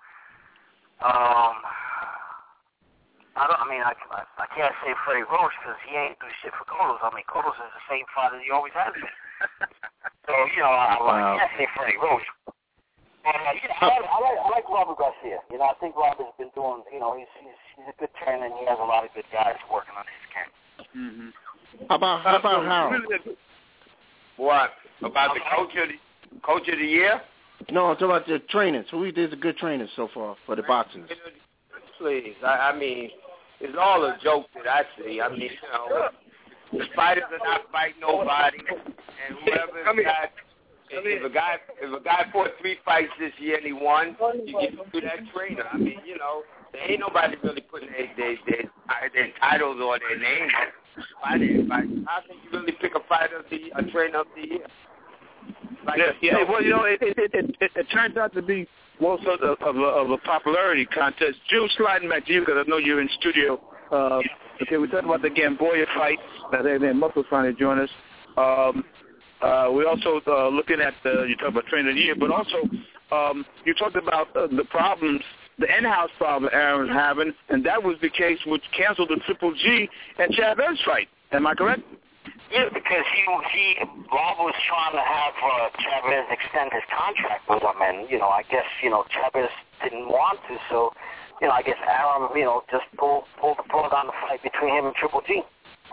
I can't say Freddie Roach because he ain't do shit for Cottos. I mean, Cottos is the same fighter he always has been. So I can't say Freddie Roach. And I like Robert Garcia. I think Robert's been doing. He's a good trainer, and he has a lot of good guys working on his camp. Mm-hmm. How about Harold? What about the coach of the year? No, I'm talking about the trainers. Who is a good trainer so far for the boxers? Please, I mean, it's all a joke that I see. I mean, the fighters are not fighting nobody, and whoever got. If a guy fought 3 fights this year and he won, you give it to that trainer. I mean, there ain't nobody really putting their titles or their name up. How can you really pick a trainer of the year? Well, it turns out to be more sort of a popularity contest. June, sliding back to you because I know you're in studio. Okay, we talked about the Gamboa fight. Then Muscles finally join us. We're also looking at you talked about trainer of the year, but also you talked about the problems, the in-house problem Aaron's having, and that was the case which canceled the Triple G and Chavez fight. Am I correct? Yeah, because Rob was trying to have Chavez extend his contract with him, and I guess Chavez didn't want to, so I guess Aaron just pulled the plug on the fight between him and Triple G.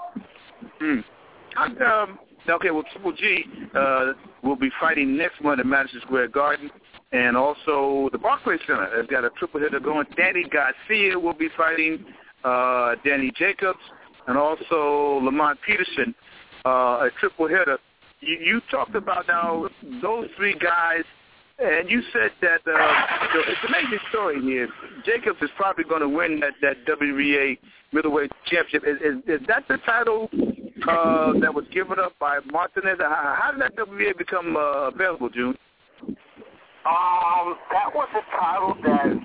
Okay, well, Triple G will be fighting next month at Madison Square Garden, and also the Barclays Center has got a triple hitter going. Danny Garcia will be fighting Danny Jacobs, and also Lamont Peterson, a triple hitter. You talked about now those 3 guys, and you said that it's an amazing story here. Jacobs is probably going to win that WBA middleweight championship. Is that the title that was given up by Martinez? How did that WBA become available, June? That was a title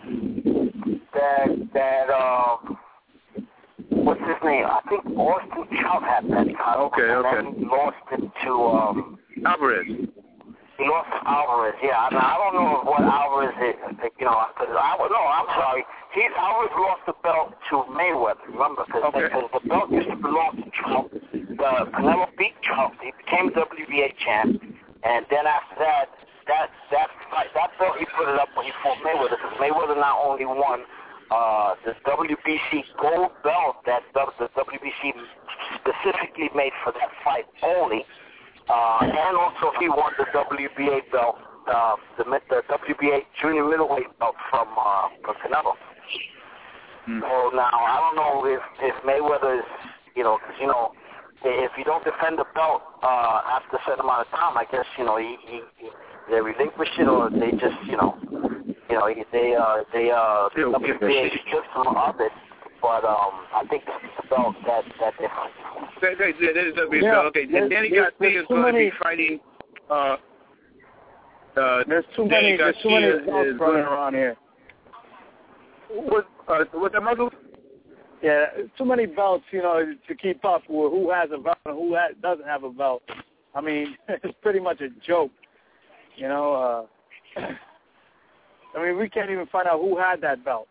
that what's his name? I think Austin Trout had that title. Okay. And then he lost it to Alvarez. He lost to Alvarez. Yeah, I don't know what Alvarez is. I'm sorry. Alvarez lost the belt to Mayweather. Remember, because the belt used to belong to Trout. Canelo beat Trout. He became WBA champ, and then after that belt he put it up when he fought Mayweather. Because Mayweather not only won the WBC gold belt that the WBC specifically made for that fight only, and also he won the WBA belt, the WBA junior middleweight belt from Canelo. So now I don't know if Mayweather is, because if you don't defend the belt after a certain amount of time, I guess they relinquish it, or they just they WBA strips them of it. But I think this is the belt that they fight. Okay, Danny Garcia is going to be fighting. There's too many belts running around here. What's that, Michael? Yeah, too many belts, to keep up with who has a belt and who doesn't have a belt. I mean, it's pretty much a joke, I mean, we can't even find out who had that belt.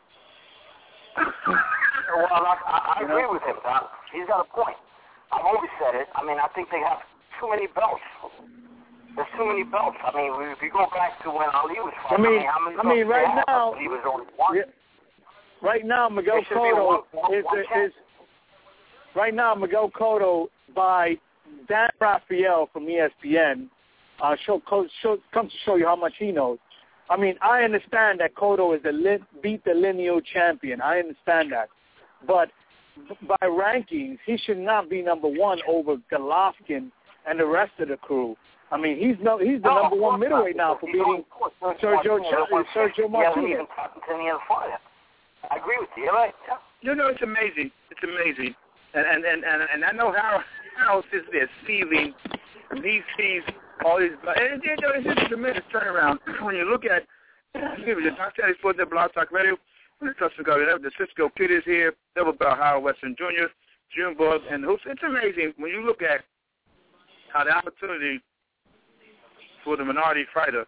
Well, I agree with him, Doc. He's got a point. I've always said it. I mean, I think they have too many belts. There's too many belts. I mean, if you go back to when Ali was fighting, how many belts right now, he was only one. Yeah, right now, Miguel Cotto is right now. Miguel Cotto by Dan Rafael from ESPN comes to show you how much he knows. I mean, I understand that Cotto is beat the lineal champion. I understand that, but by rankings, he should not be number 1 over Golovkin and the rest of the crew. I mean, he's the number 1 middleweight now for beating Sergio Martinez. I agree with you. Right? it's amazing. It's amazing. And I know Harold sits there seething. He sees all these. And it's just a tremendous turnaround when you look at. Excuse me, the Dr. Eddie Sports at Blog Talk Radio. When it comes to the Cisco Kid is here. Double Bell Howard Western Jr., Junebug, and Hoops. It's amazing when you look at how the opportunity for the minority fighter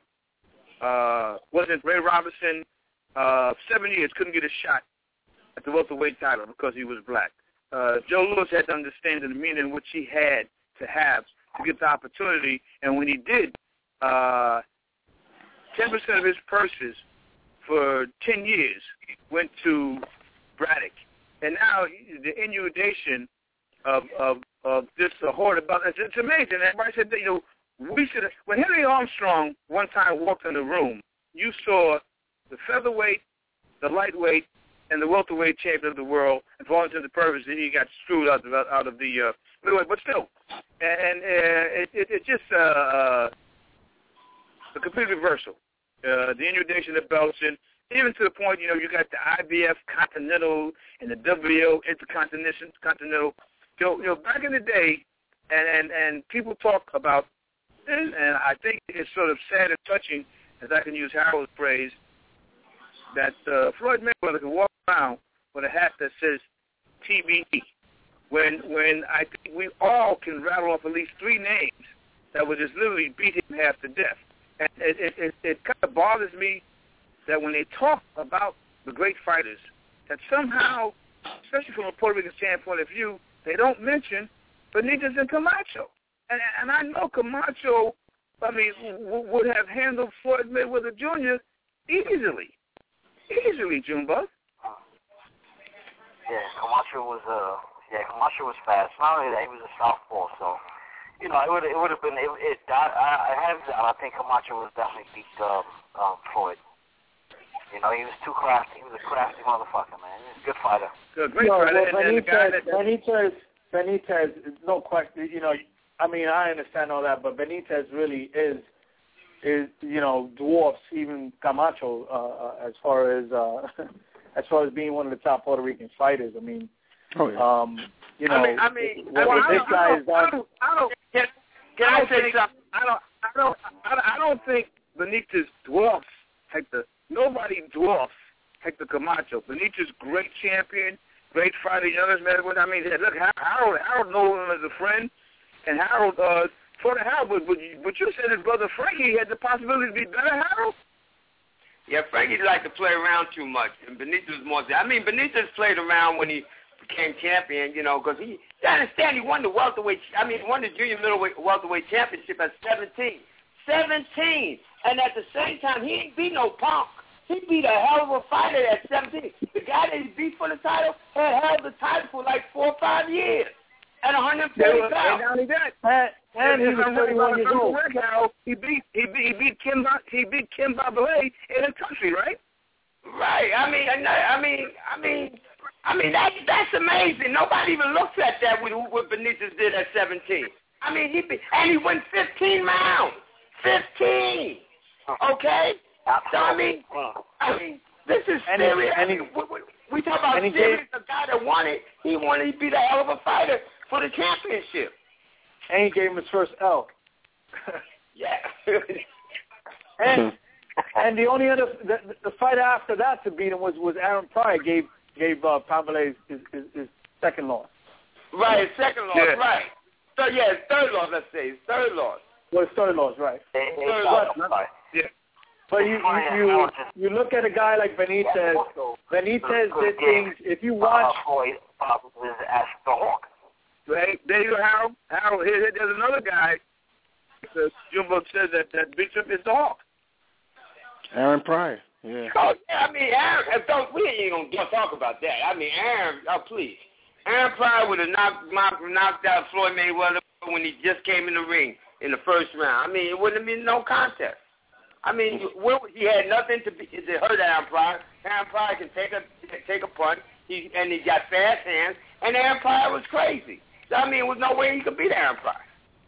wasn't Ray Robinson. 7 years couldn't get a shot at the welterweight title because he was black. Joe Louis had to understand the meaning in which he had to have to get the opportunity, and when he did, 10% of his purses for 10 years went to Braddock. And now the inundation of this horde about it, it's amazing. Everybody said that, we should have. When Henry Armstrong one time walked in the room, you saw the featherweight, the lightweight, and the welterweight champion of the world, and for all intents and purposes, he got screwed out of the middleweight. But still, and it's just a complete reversal. The inundation of belts, and even to the point, you got the IBF Continental and the WO Intercontinental. Back in the day, and people talk about, and I think it's sort of sad and touching, as I can use Harold's phrase, that Floyd Mayweather can walk around with a hat that says TBE, when I think we all can rattle off at least 3 names that would just literally beat him half to death. And it kind of bothers me that when they talk about the great fighters, that somehow, especially from a Puerto Rican standpoint of view, they don't mention Benitez and Camacho. And I know Camacho, would have handled Floyd Mayweather Jr. easily, Junebug. Yeah, Camacho was fast. Not only that, he was a southpaw, so. It would have been. I think Camacho would definitely beat Floyd. He was too crafty. He was a crafty motherfucker, man. He was a good fighter. Great fighter. Benitez, no question. I understand all that, but Benitez really is dwarfs even Camacho as far as being one of the top Puerto Rican fighters. I mean, this guy is on. Can I say something? I don't think Benitez dwarfs Hector. Nobody dwarfs Hector Camacho. Benitez, great champion, great fighter. Look, Harold knows him as a friend, and Harold fought Harold. But you said his brother Frankie had the possibility to be better, Harold. Yeah, Frankie liked to play around too much, and Benitez was more. Benitez played around when he became champion, because you understand he won the won the junior middleweight welterweight championship at 17. 17! And at the same time, he ain't beat no punk. He beat a hell of a fighter at 17. The guy that he beat for the title had held the title for like 4 or 5 years at 130 pounds. And not only that, and he was 31 years old. He beat Kim Babalay in the country, right? Right. That's amazing. Nobody even looks at that with what Benitez did at 17. He went 15 rounds. 15. Okay? So, this is serious. We talk about serious, the guy that won it. He wanted to be the hell of a fighter for the championship. And he gave him his first L. Yeah. and the only other, the fight after that to beat him was Aaron Pryor gave Pavley his second loss. Right, his second loss, right. So, his third loss, let's say. His third loss. Well, his third loss, right. But you look at a guy like Benitez. Benitez did things. If you watch, right there you go, Harold. Harold, there's another guy. Jumbo says that beats him is the Hawk. Aaron Pryor. Yeah. Oh, yeah, Aaron. We ain't gonna talk about that. Aaron. Oh, please. Aaron Pryor would have knocked out Floyd Mayweather when he just came in the ring in the first round. It wouldn't have been no contest. He had nothing to hurt Aaron Pryor. Aaron Pryor can take a punt. He got fast hands, and Aaron Pryor was crazy. So, there was no way he could beat Aaron Pryor.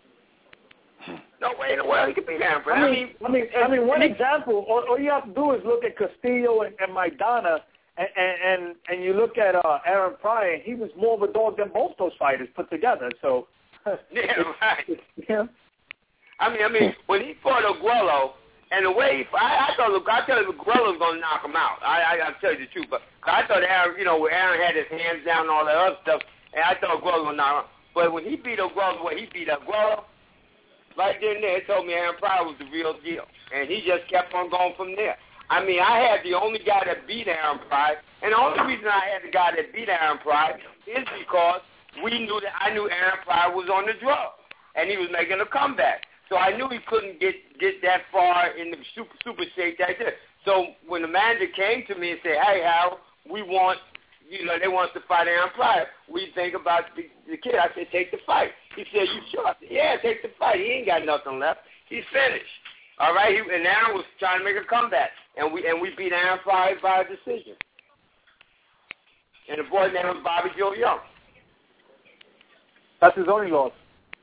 No way in the world he could beat Aaron Pryor. One example, all you have to do is look at Castillo and Maidana, And you look at Aaron Pryor, he was more of a dog than both those fighters put together. So yeah, right. Yeah. I mean, when he fought Aguero, and the way I thought Aguero was going to knock him out. I'll tell you the truth, but I thought Aaron, where Aaron had his hands down and all that other stuff, and I thought Aguero was going to knock him out. But when he beat Aguero the way he beat Aguero, right then and there, it told me Aaron Pryor was the real deal. And he just kept on going from there. I mean, I had the only guy that beat Aaron Pryor, and the only reason I had the guy that beat Aaron Pryor is because I knew Aaron Pryor was on the drug, and he was making a comeback. So I knew he couldn't get that far in the super shape that did. So when the manager came to me and said, "Hey, Harold, we want, they want us to fight Aaron Pryor. What do you think about the kid?" I said, "Take the fight." He said, "You sure?" I said, "Yeah, take the fight. He ain't got nothing left. He's finished." All right, and Aaron was trying to make a comeback, and we beat Aaron Pryor by a decision. And the boy's name was Bobby Joe Young. That's his only loss.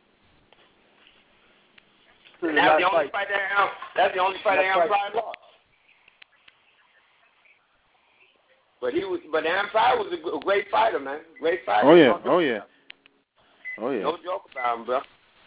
And that's the only fight that Aaron Pryor lost. But Aaron Pryor was a great fighter, man. Great fighter. Oh yeah. No joke about him, bro.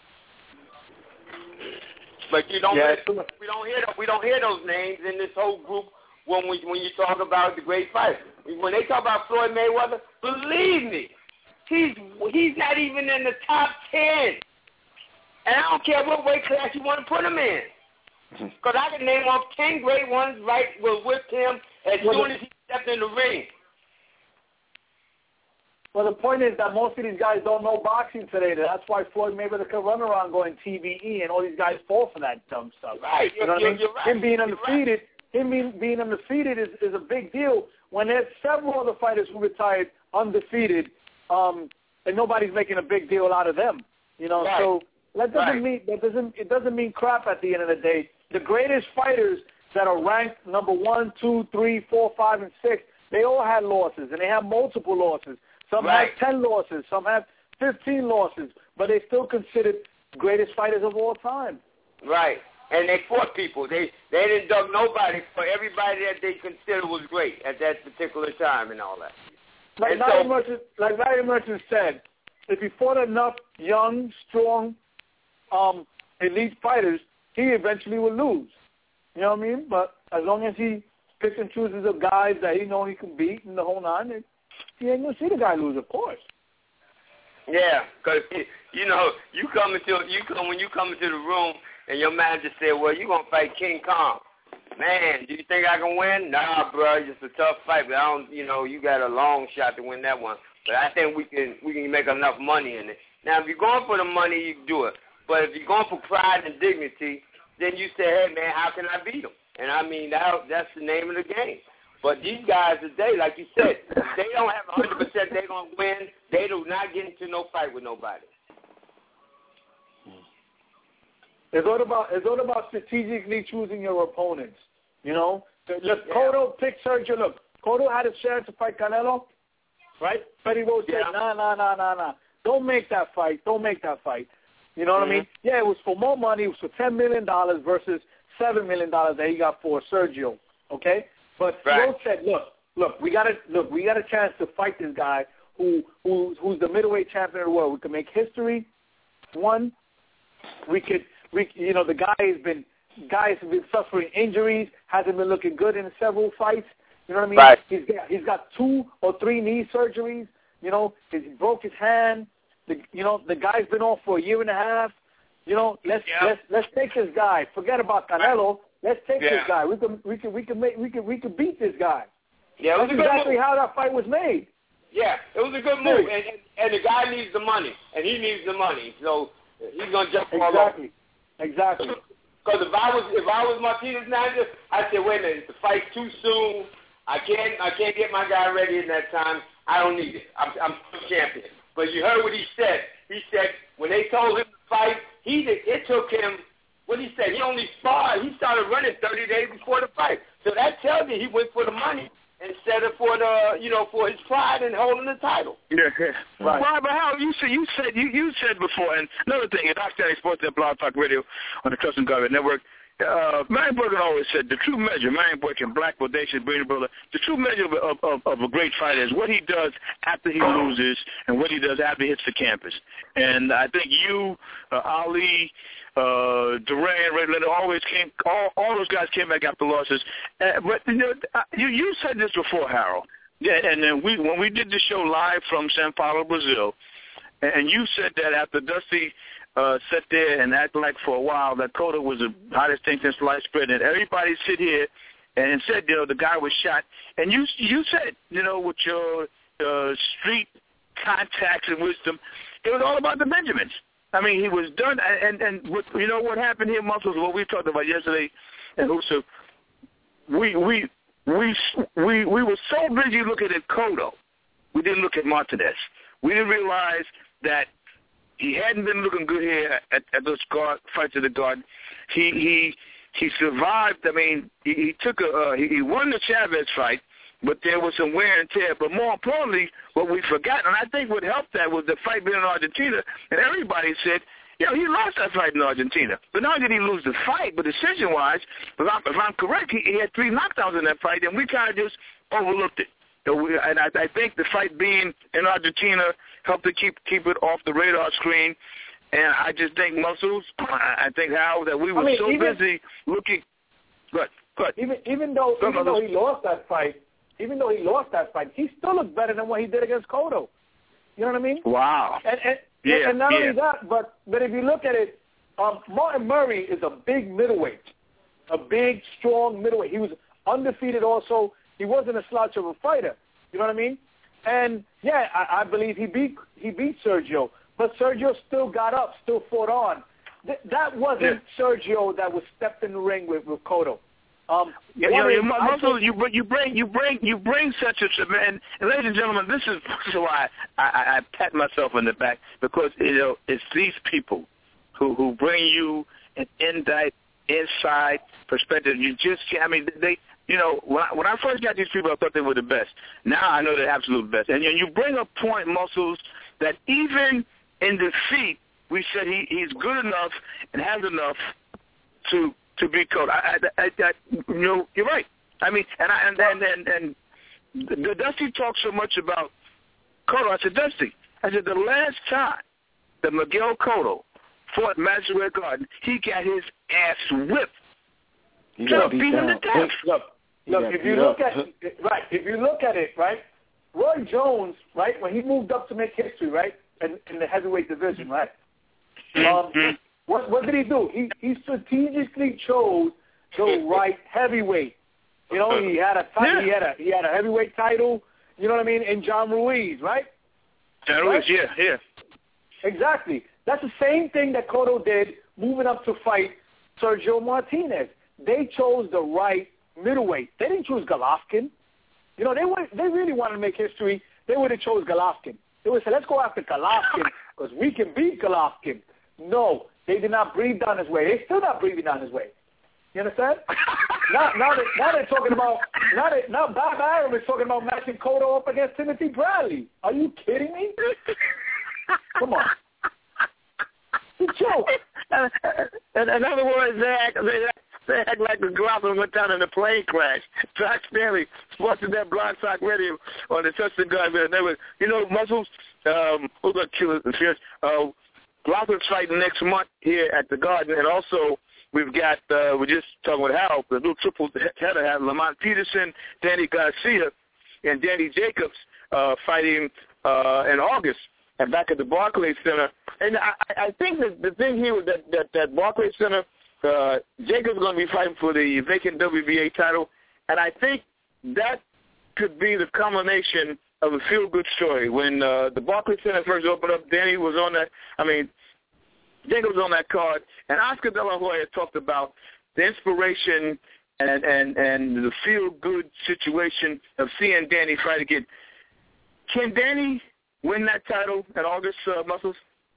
But we don't hear those names in this whole group when you talk about the great fighter. When they talk about Floyd Mayweather, believe me, he's not even in the top 10. And I don't care what weight class you want to put him in. Because I can name off 10 great ones with him as soon as he stepped in the ring. Well, the point is that most of these guys don't know boxing today. That's why Floyd Mayweather can run around going TBE, and all these guys fall for that dumb stuff. Right. You know what I mean? You're right. Him being undefeated is a big deal when there's several other fighters who retired undefeated, and nobody's making a big deal out of them. Right. So that doesn't mean crap at the end of the day. The greatest fighters that are ranked number 1, 2, 3, 4, 5, and 6, they all had losses, and they have multiple losses. Some have 10 losses, some have 15 losses, but they still considered greatest fighters of all time. Right, and they fought people. They didn't dug nobody for everybody that they considered was great at that particular time and all that. Like Larry Merchant said, if he fought enough young, strong, elite fighters, he eventually would lose. You know what I mean? But as long as he picks and chooses the guys that he know he can beat and the whole nine, he ain't gonna see the guy lose, of course. Yeah, because when you come into the room and your manager said, "Well, you gonna fight King Kong." Man, do you think I can win? Nah, bro, it's just a tough fight, but I don't. You got a long shot to win that one. But I think we can make enough money in it. Now, if you're going for the money, you can do it. But if you're going for pride and dignity, then you say, "Hey, man, how can I beat him?" And I mean, that's the name of the game. But these guys today, like you said, they don't have 100% they're going to win. They do not get into no fight with nobody. It's all about strategically choosing your opponents. Look, Cotto picked Sergio. Look, Cotto had a chance to fight Canelo, right? Freddie Rose said, nah. Don't make that fight. You know what I mean? Yeah, it was for more money. It was for $10 million versus $7 million that he got for Sergio. Okay? But Rose said, look, we got a chance to fight this guy who's the middleweight champion of the world. We can make history. One, the guy has been suffering injuries, hasn't been looking good in several fights. You know what I mean? Right. He's got 2 or 3 knee surgeries. He broke his hand. The guy's been off for a year and a half. Let's take this guy. Forget about Canelo. Let's take this guy. We can beat this guy. Yeah, that's exactly how that fight was made. Yeah, it was a good move, and the guy needs the money, and he needs the money, so he's gonna jump all over. Exactly. Because if I was Martinez manager, I'd say, wait a minute, the fight's too soon. I can't get my guy ready in that time. I don't need it. I'm still champion. But you heard what he said. He said when they told him to fight, it took him. What he said, he only sparred. He started running 30 days before the fight. So that tells you he went for the money instead of for for his pride and holding the title. Yeah, right. Well, but how you said before, and another thing, in Doc Daddy Sports at Blog Talk Radio on the Custom Government Network, Manny Burkin always said the true measure, Manny Burkin, Black Bodacious, Brady Brother, the true measure of a great fighter is what he does after he loses and what he does after he hits the campus. And I think you, Ali, Duran, Ray Leonard always came. All those guys came back after losses. But you said this before, Harold. Yeah, and then when we did the show live from São Paulo, Brazil, and you said that after Dusty sat there and acted like for a while that Cotto was the hottest thing since sliced bread, and everybody sit here and said, the guy was shot, and you said, with your street contacts and wisdom, it was all about the Benjamins. I mean, he was done, and what happened here, Muscles, what we talked about yesterday, and Husa, we were so busy looking at Cotto, we didn't look at Martinez. We didn't realize that he hadn't been looking good here at those fights in the Garden. He survived. I mean, he won the Chavez fight, but there was some wear and tear. But more importantly, what we forgot, and I think what helped that was the fight being in Argentina, and everybody said, he lost that fight in Argentina. But not only did he lose the fight, but decision-wise, if I'm correct, he had 3 knockdowns in that fight, and we kind of just overlooked it. And I think the fight being in Argentina helped to keep it off the radar screen. And I just think, Muscles, I think, Hal, that we were busy looking. Good. Even though he lost that fight, he still looked better than what he did against Cotto. You know what I mean? Wow. And not only that, but if you look at it, Martin Murray is a big middleweight, a big, strong middleweight. He was undefeated also. He wasn't a slouch of a fighter. You know what I mean? And, I believe he beat Sergio. But Sergio still got up, still fought on. That wasn't Sergio that was stepped in the ring with Cotto. Muscles, you bring such a man. And ladies and gentlemen, this is why I pat myself on the back, because it's these people who bring you an inside perspective. You just can't. I mean, they. When I first got these people, I thought they were the best. Now I know they're absolute best. And you bring up point, Muscles, that even in defeat, we said he's good enough and has enough to beat Cotto. You're right. I mean, and Dusty talks so much about Cotto. I said, Dusty, the last time that Miguel Cotto fought Madison Square Garden, he got his ass whipped. Just beat him to death. Look, if you look at it, right, Roy Jones, right, when he moved up to make history, right, in the heavyweight division, right, what did he do? He strategically chose the right heavyweight. He had a he had a heavyweight title. You know what I mean? In John Ruiz, right? John Ruiz, yeah. Exactly. That's the same thing that Cotto did, moving up to fight Sergio Martinez. They chose the right middleweight. They didn't choose Golovkin. They really wanted to make history. They would have chose Golovkin. They would say, let's go after Golovkin because we can beat Golovkin. No, they did not breathe down his way. They're still not breathing down his way. You understand? now they're talking about now Bob Arum is talking about matching Cotto up against Timothy Bradley. Are you kidding me? Come on. It's a joke. In other words, they act like the Golovkin went down in a plane crash. Jack Stanley watching that Blog Talk Radio on the Touch the Gun. They were, Muscles, who's going to kill it? Golovkin's fighting next month here at the Garden, and also we've got, we're just talking with Hal, the little triple header have Lamont Peterson, Danny Garcia, and Danny Jacobs fighting in August and back at the Barclays Center. And I think that the thing here with that Barclays Center, Jacobs is going to be fighting for the vacant WBA title, and I think that could be the culmination of a feel-good story. When the Barclays Center first opened up, Danny was on that. Jacobs was on that card, and Oscar De La Hoya talked about the inspiration and the feel-good situation of seeing Danny fight again. Can Danny win that title in August, Muscles?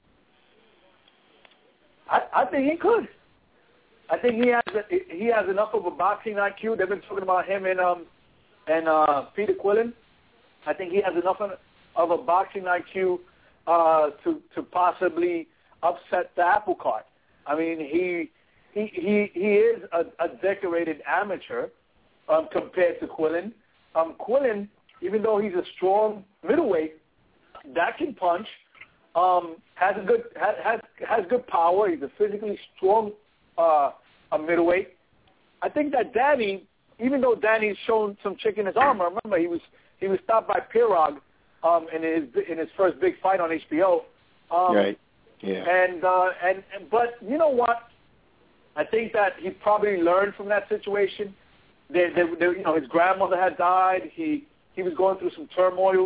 I think he could. I think he has enough of a boxing IQ. They've been talking about him and Peter Quillen. I think he has enough of a boxing IQ to possibly upset the apple cart. I mean, he is a decorated amateur compared to Quillin. Quillin, even though he's a strong middleweight that can punch, has good power. He's a physically strong a middleweight. I think that Danny, even though Danny's shown some chick in his armor, remember he was stopped by Pirog in his first big fight on HBO. Right. Yeah. But you know what? I think that he probably learned from that situation. His grandmother had died. He was going through some turmoil.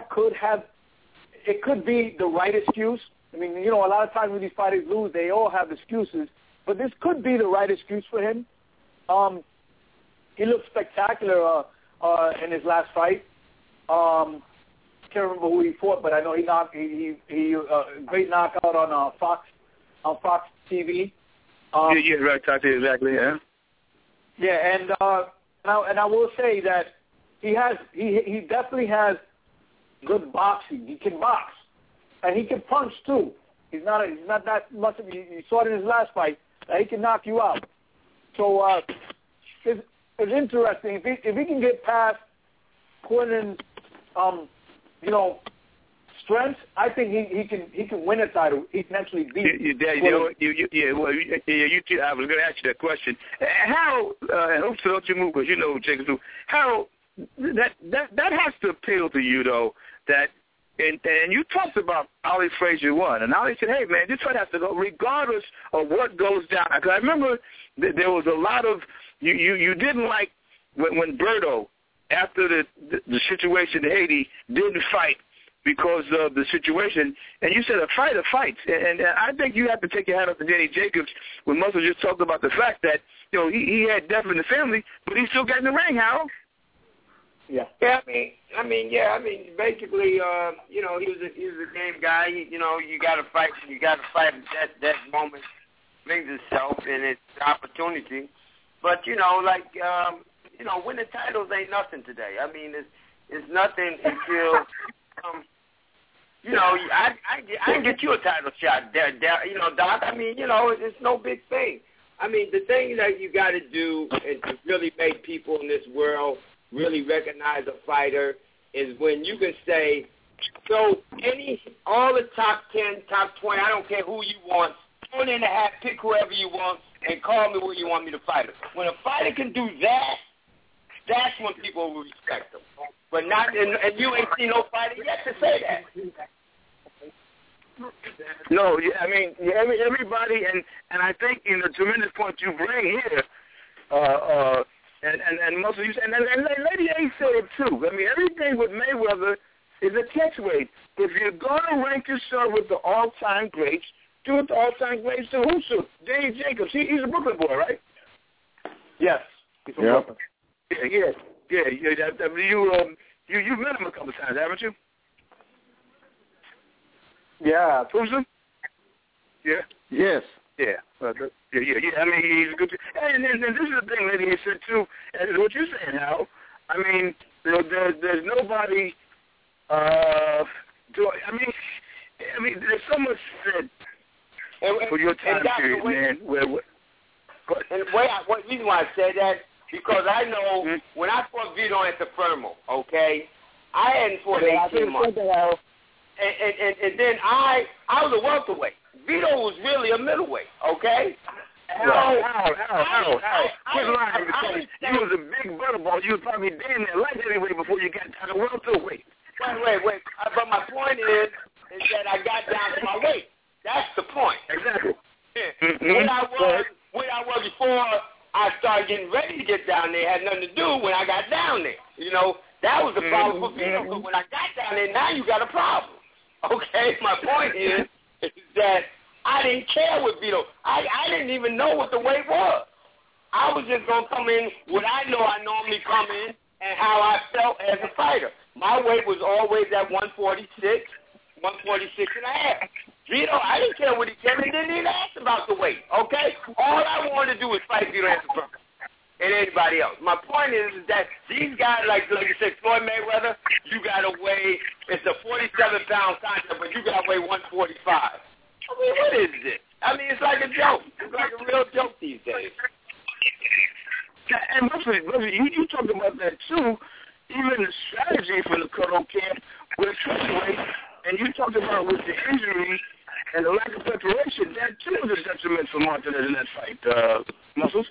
It could be the right excuse. I mean, a lot of times when these fighters lose, they all have excuses. But this could be the right excuse for him. He looked spectacular in his last fight. Can't remember who he fought, but I know he great knockout on Fox TV. Yeah, right. Exactly. Yeah. Yeah, and I will say that he definitely has good boxing. He can box, and he can punch too. He's not that much. You saw it in his last fight. He can knock you out. So it's interesting if he can get past Quillin's strength. I think he can win a title. He can actually beat. You I was going to ask you that question. How? Hopefully, don't you move because you know Jacob. How that has to appeal to you though. That and you talked about Ali Frazier won, and Ali said, "Hey man, this fight has to go regardless of what goes down." Because I remember there was a lot of you didn't like when Berto, after the situation in Haiti, didn't fight because of the situation, and you said a fighter fights, and I think you have to take your hat off to Danny Jacobs when Muscle just talked about the fact that he had death in the family, but he still got in the ring, Harold. Yeah. Yeah, I mean, basically, he was a game guy. You got to fight. You got to fight. That moment brings itself, and it's an opportunity. But winning titles ain't nothing today. I mean, it's nothing until. I can get you a title shot, Doc. I mean, it's no big thing. I mean, the thing that you got to do and to really make people in this world really recognize a fighter is when you can say, so all the top 10, top 20, I don't care who you want, throw it in the hat, pick whoever you want, and call me where you want me to fight him. When a fighter can do that, that's when people will respect him. But not, and you ain't seen no fighter yet to say that. No, I mean, everybody, and I think in the tremendous point you bring here, and most of you, and Lady A said it too. I mean, everything with Mayweather is a catchweight. If you're going to rank yourself with the all-time greats, do it the all-time greats to who? Danny Jacobs. He's a Brooklyn boy, right? Yes. He's from Brooklyn. Yeah. You've met him a couple of times, haven't you? Yeah. Susan? Yeah. Yes. Yeah. Yeah. I mean, he's a good. And this is the thing, Lady A said too. And what you're saying, Hal. I mean, there's nobody. I mean, there's so much said for your time period, man. What reason why I said that? Because I know when I fought Vito at the Fermo, okay, I hadn't fought 18 months. And then I was a welterweight. Vito was really a middleweight, okay? How? Quit lying because you was a big butterball. You was probably damn near light heavyweight before you got down to welterweight. Wait. But my point is that I got down to my weight. That's the point. Exactly. What I was before I started getting ready to get down there had nothing to do when I got down there. That was the problem for Vito. But when I got down there, now you got a problem. Okay, my point is that I didn't care with Vito. I didn't even know what the weight was. I was just going to come in what I know I normally come in and how I felt as a fighter. My weight was always at 146 and a half. Vito, I didn't care what he came in, didn't even ask about the weight, okay? All I wanted to do was fight Vito Antuoff and anybody else. My point is that these guys, like you said, Floyd Mayweather, you got to weigh, it's a 47-pound contest, but you got to weigh 145. I mean, what is this? I mean, it's like a joke. It's like a real joke these days. And you talked about that too. Even the strategy for the Cotto camp with weight, and you talked about with the injury and the lack of preparation. That too was a detriment for Martinez in that fight. Muscles.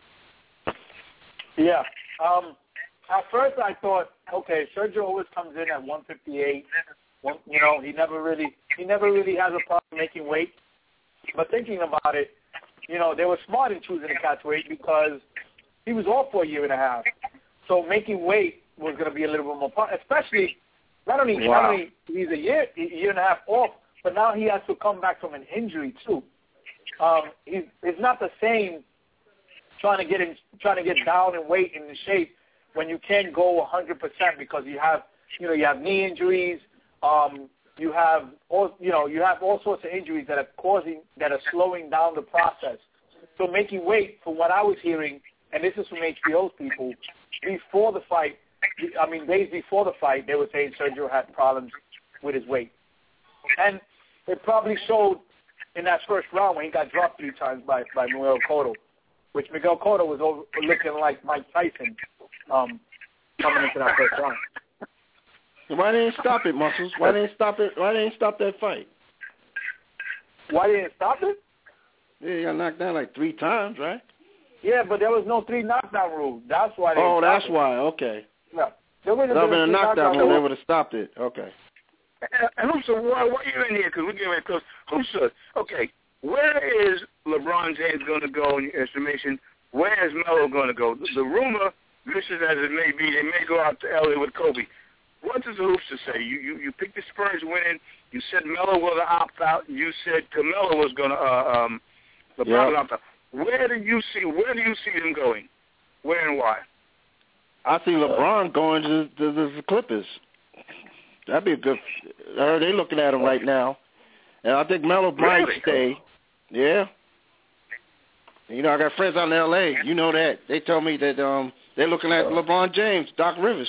Yeah. At first, I thought, okay, Sergio always comes in at 158. You know, he never really has a problem making weight. But thinking about it, you know, they were smart in choosing a catch weight because he was off for a year and a half. So making weight was going to be a little bit more fun, especially not only he's a year and a half off, but now he has to come back from an injury too. It's not the same trying to get down in weight in the shape when you can't go 100% because you have knee injuries. You have all sorts of injuries that are slowing down the process. So making weight, from what I was hearing, and this is from HBO's people, before the fight, days before the fight, they were saying Sergio had problems with his weight. And it probably showed in that first round when he got dropped 3 times by Miguel Cotto, which Miguel Cotto was looking like Mike Tyson coming into that first round. Why didn't stop it, Muscles? Why didn't stop it? Why didn't stop that fight? Why didn't stop it? Yeah, he got knocked down like 3 times, right? Yeah, but there was no 3 knockdown rule. That's why. That's why. Okay. Yeah, there would have been a knockdown rule. They would have stopped it. Okay. And Hoosa, why you in here? Because we're getting ready to close. Hoosa, okay, where is LeBron James going to go in your estimation? Where is Melo going to go? The rumor, vicious as it may be, they may go out to L.A. with Kobe. What does the Hoosa say? You picked the Spurs winning. You said Melo was going to opt out. You said Carmelo was going to LeBron opt out. Where do you see them going? Where and why? I see LeBron going to the Clippers. That'd be a good. They're looking at him right now, and I think Melo might stay. Yeah. You know, I got friends out in L.A. You know that. They told me that they're looking at LeBron James, Doc Rivers.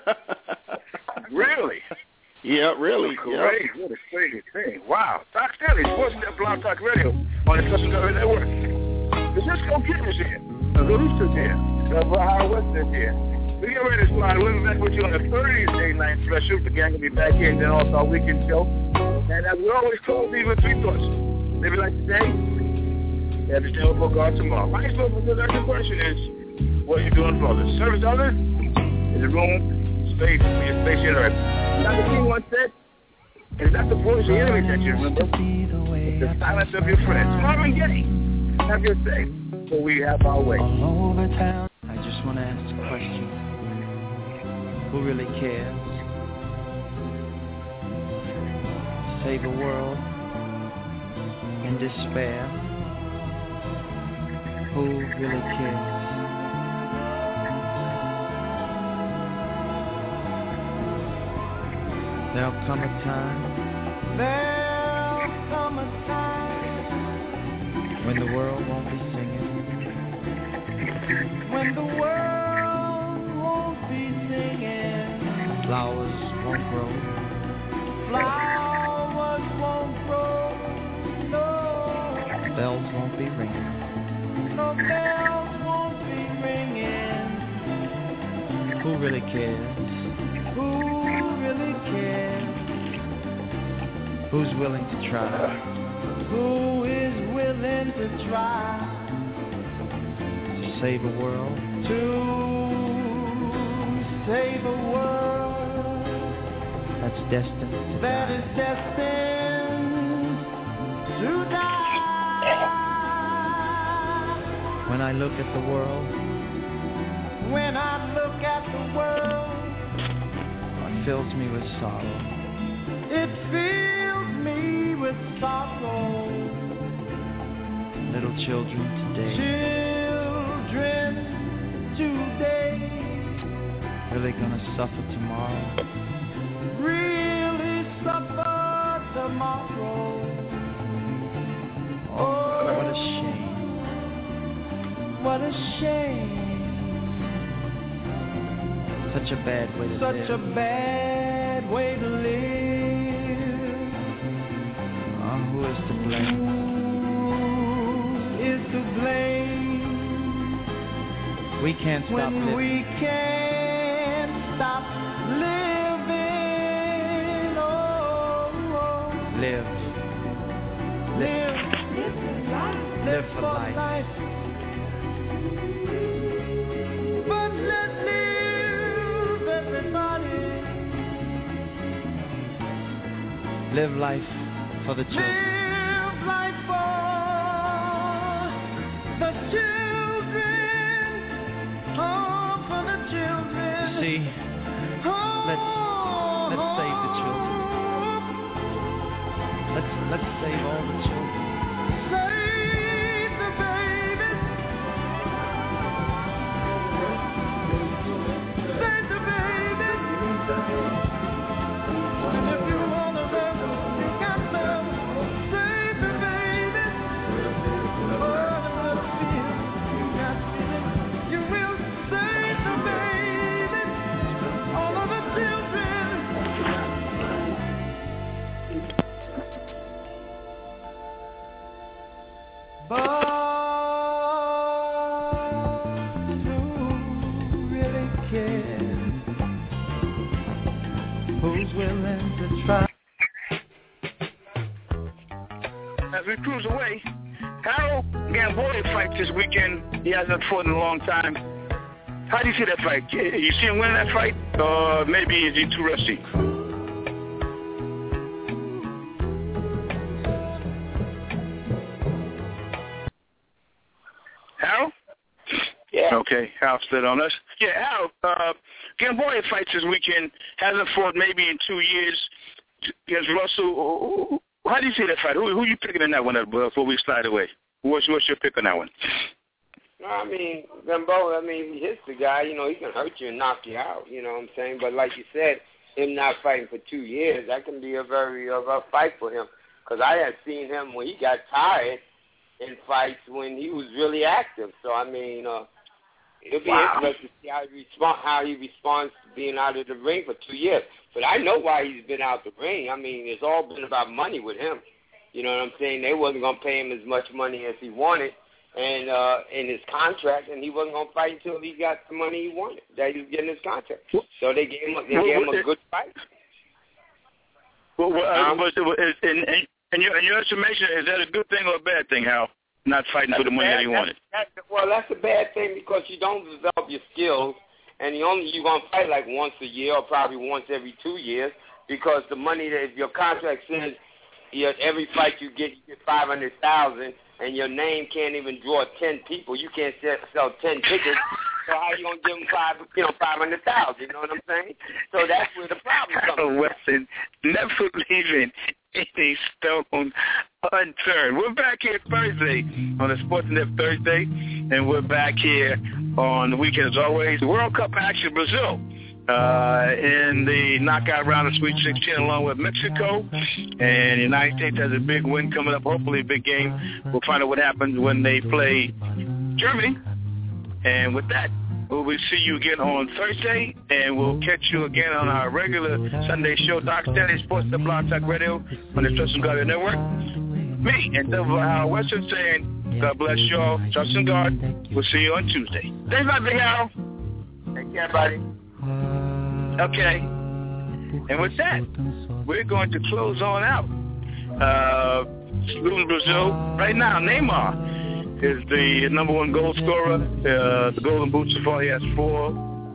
Really? Yeah, really. Great. Yeah. What a crazy thing. Wow. Doc Stanley, Sports Net Blog Talk Radio on the Custom Government Network. The Cisco Kid is here. The Rooster's here. The Howard West is here. We get ready to slide. We'll be back with you on the Thursday night special. The gang will be back here, and then also our weekend show. And as we always close these with 3 thoughts. Maybe like today, you have to stay up for God tomorrow. My question is, what are you doing for others? Service others? Is the room space for your space and earth? Dr. King once said, it's not the voice of the enemy that you remember, it's the silence of your friends. Marvin Gaye, have your say, so we have our way. All over town, I just want to ask a question. Who really cares? Save a world in despair. Who really cares? There'll come a time when the world won't be singing, when the world won't be singing, flowers won't grow, no, bells won't be ringing, who really cares? Who's willing to try? Who is willing to try to save a world? To save a world that's destined to die. That is destined to die. When I look at the world, it fills me with sorrow. It fills me with sorrow. Little children today, really gonna suffer tomorrow. Really suffer tomorrow. Oh, what a shame. What a shame. Such a bad way to live. Such a bad way to live. Who is to blame? is to blame. We can't stop when living. We can't stop living. Oh, Live. Live for life. But let's live, everybody. Live life for the children. Live life for the children. Oh, for the children. See, let's save the children. Let's save all the children. Save the babies. Save the babies. And if you want to love, you got to save the babies. Oh, the feel, you got feeling. You will save the babies. All of the children. But who really cares? Who's willing to try? As we cruise away, Harold Gamboa fights this weekend. He hasn't fought in a long time. How do you see that fight? You see him winning that fight? Or maybe is he too rusty? Harold? Yeah. Okay, Harold slid on us. Yeah, Harold, Gamboa fights this weekend. Hasn't fought maybe in 2 years against Russell. How do you see that fight? Who are you picking in that one before we slide away? What's your pick on that one? No, I mean, Gamboa, he hits the guy. You know, he can hurt you and knock you out. You know what I'm saying? But like you said, him not fighting for 2 years, that can be a very rough fight for him. Because I had seen him when he got tired in fights when he was really active. So, it'll be interesting to see how he responds to being out of the ring for 2 years. But I know why he's been out the ring. It's all been about money with him. You know what I'm saying? They wasn't going to pay him as much money as he wanted and in his contract, and he wasn't going to fight until he got the money he wanted that he was getting his contract. So they gave him a good fight. In your estimation, is that a good thing or a bad thing, Hal? Not fighting for the money that he wanted. That's a bad thing because you don't develop your skills, and you're going to fight like once a year or probably once every 2 years because the money that if your contract says every fight you get $500,000 and your name can't even draw 10 people, you can't sell 10 tickets. So how you gonna give them $500,000? You know what I'm saying? So that's where the problem comes. Weston, never leaving any stone unturned. We're back here Thursday on the Sportsnet Thursday, and we're back here on the weekend as always. World Cup action, Brazil. In the knockout round of Sweet 16 along with Mexico. And the United States has a big win coming up, hopefully a big game. We'll find out what happens when they play Germany. And with that, we'll see you again on Thursday, and we'll catch you again on our regular Sunday show, Doc Stanley Sports, the Blog Talk Radio on the Trust and God Network. Me and Silver Hal Western saying, God bless you all. Trust and God. We'll see you on Tuesday. Thanks a lot, Big Hal. Take care, buddy. Okay. And with that, we're going to close on out. Brazil. Right now, Neymar is the number one goal scorer. The Golden Boot so far, he has 4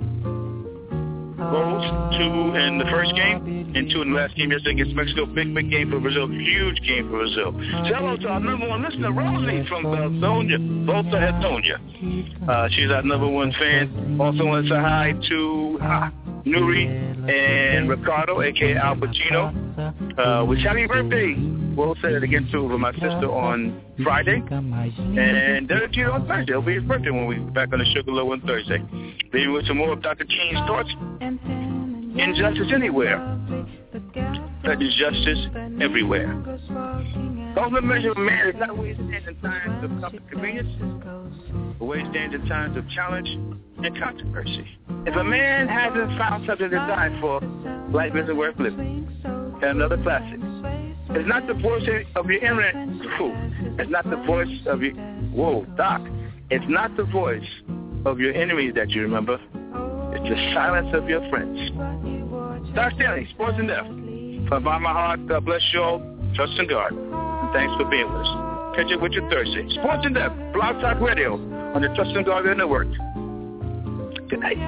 goals, 2 in the first game and 2 in the last game yesterday against Mexico. Big game for Brazil. Huge game for Brazil. Say hello to our number one listener, Rosie from Volta Hedonia. She's our number one fan. Also want to say hi to Nuri and Ricardo, a.k.a. Al Pacino. Wish happy birthday. We'll say it again, too, with my sister on Friday. And Derek Jeter on Thursday. It'll be his birthday when we're back on the Sugar Low on Thursday. Leaving with some more of Dr. King's thoughts. Injustice anywhere. That is justice everywhere. The ultimate measure of man is not where he stands in times of comfort, convenience, but where he stands in times of challenge and controversy. If a man hasn't found something to die for, life isn't worth living. And another classic. It's not the voice of your internet. It's not the voice of your Whoa, Doc, it's not the voice of your enemies that you remember. It's the silence of your friends. Doc Stanley, Sports in Depth. From my heart, God bless you all. Trust in God. And thanks for being with us. Catch up with you Thursday. Sports in Depth, Blog Talk Radio on the Trust in God Network. Good night.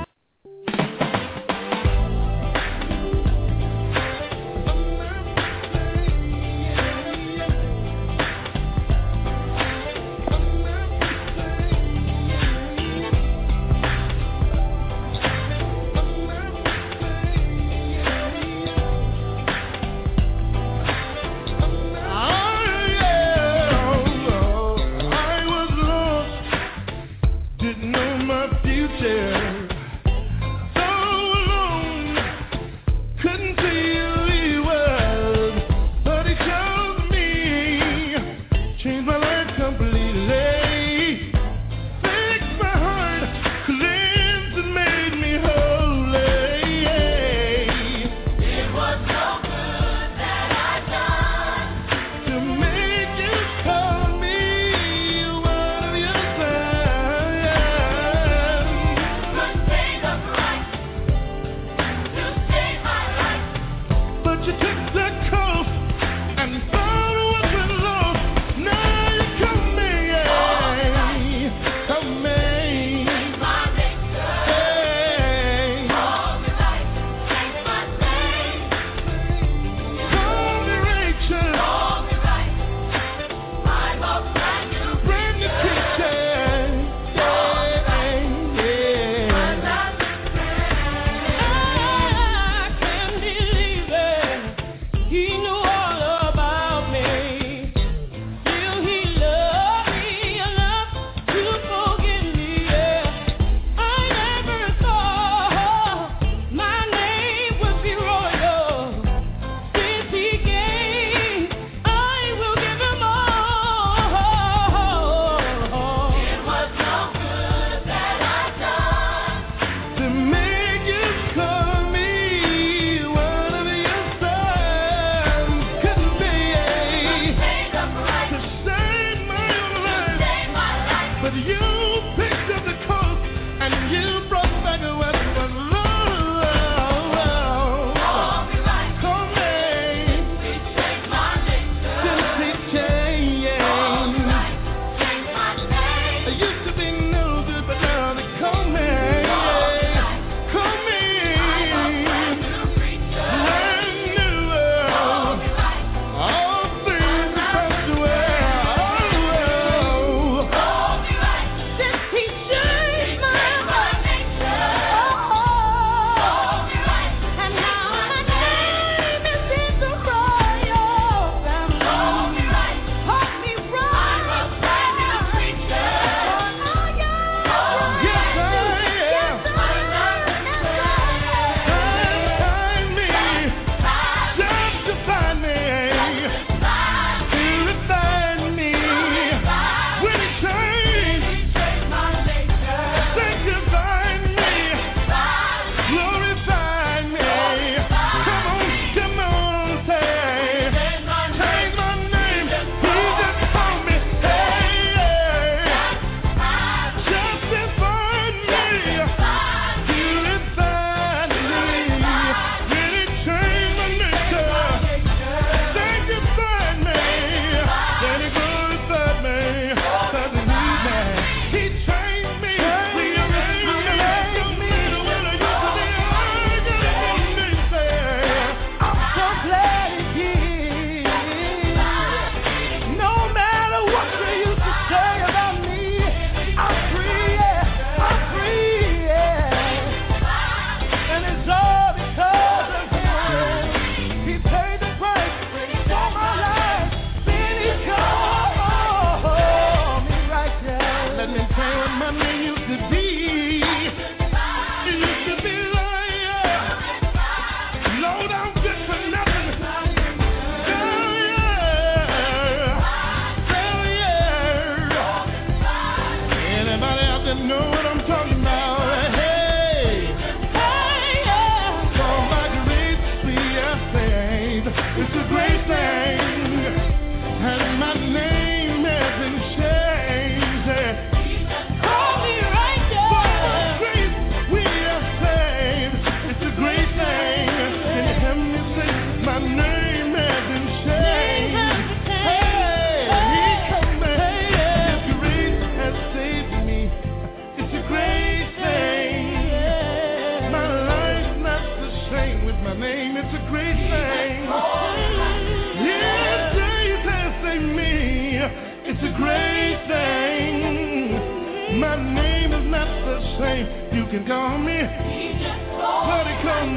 great thing. My name is not the same. You can call me what he called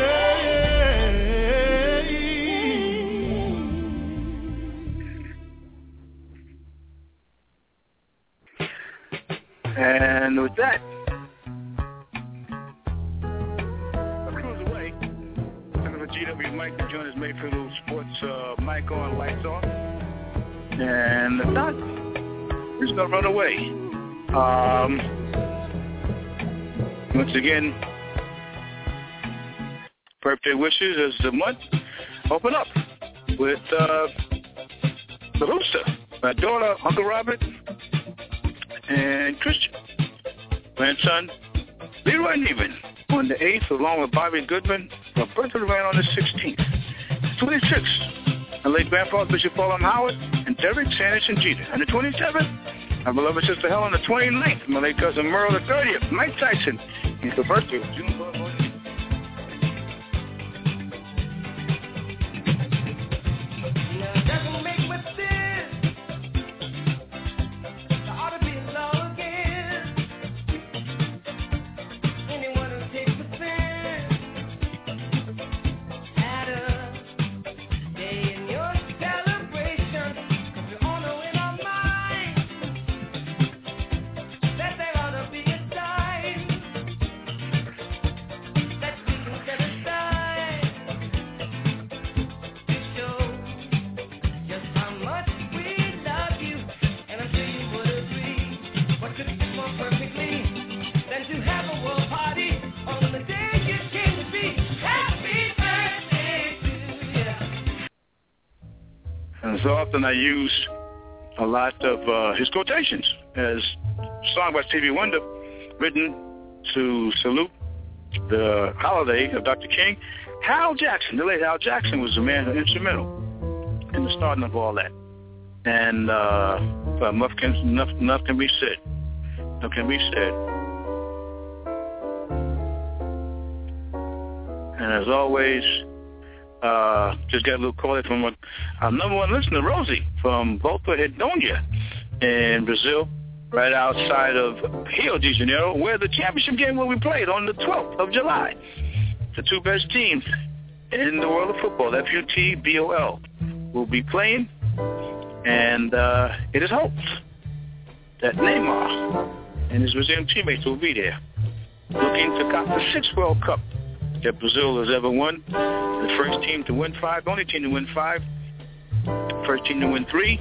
me. And with that, a cruise away. Looking for GW Mike to join us, Mayfield Little Sports mic on, lights off. And if not, we're just going to run away. Once again, birthday wishes as the month open up with the Rooster, my daughter, Uncle Robert, and Christian, grandson, Leroy Neiman, on the 8th, along with Bobby Goodman. Her birthday ran on the 16th. 26th, my late grandfather, Bishop Paul Howard, and Derek Sanders and Jeter. And the 27th, my beloved sister Helen, the 29th, my late cousin Merle, the 30th, Mike Tyson. His birthday was June 12th. So often I use a lot of his quotations as a song by Stevie Wonder, written to salute the holiday of Dr. King. Hal Jackson, the late Hal Jackson, was the man who was instrumental in the starting of all that. And enough can be said. Enough can be said. And as always, just got a little call from our number one listener, Rosie, from Volta Redonda in Brazil, right outside of Rio de Janeiro, where the championship game will be played on the 12th of July. The two best teams in the world of football, FUTBOL, will be playing, and it is hoped that Neymar and his Brazilian teammates will be there, looking to cop the 6th World Cup that Brazil has ever won. The first team to win 5, only team to win 5, first team to win 3.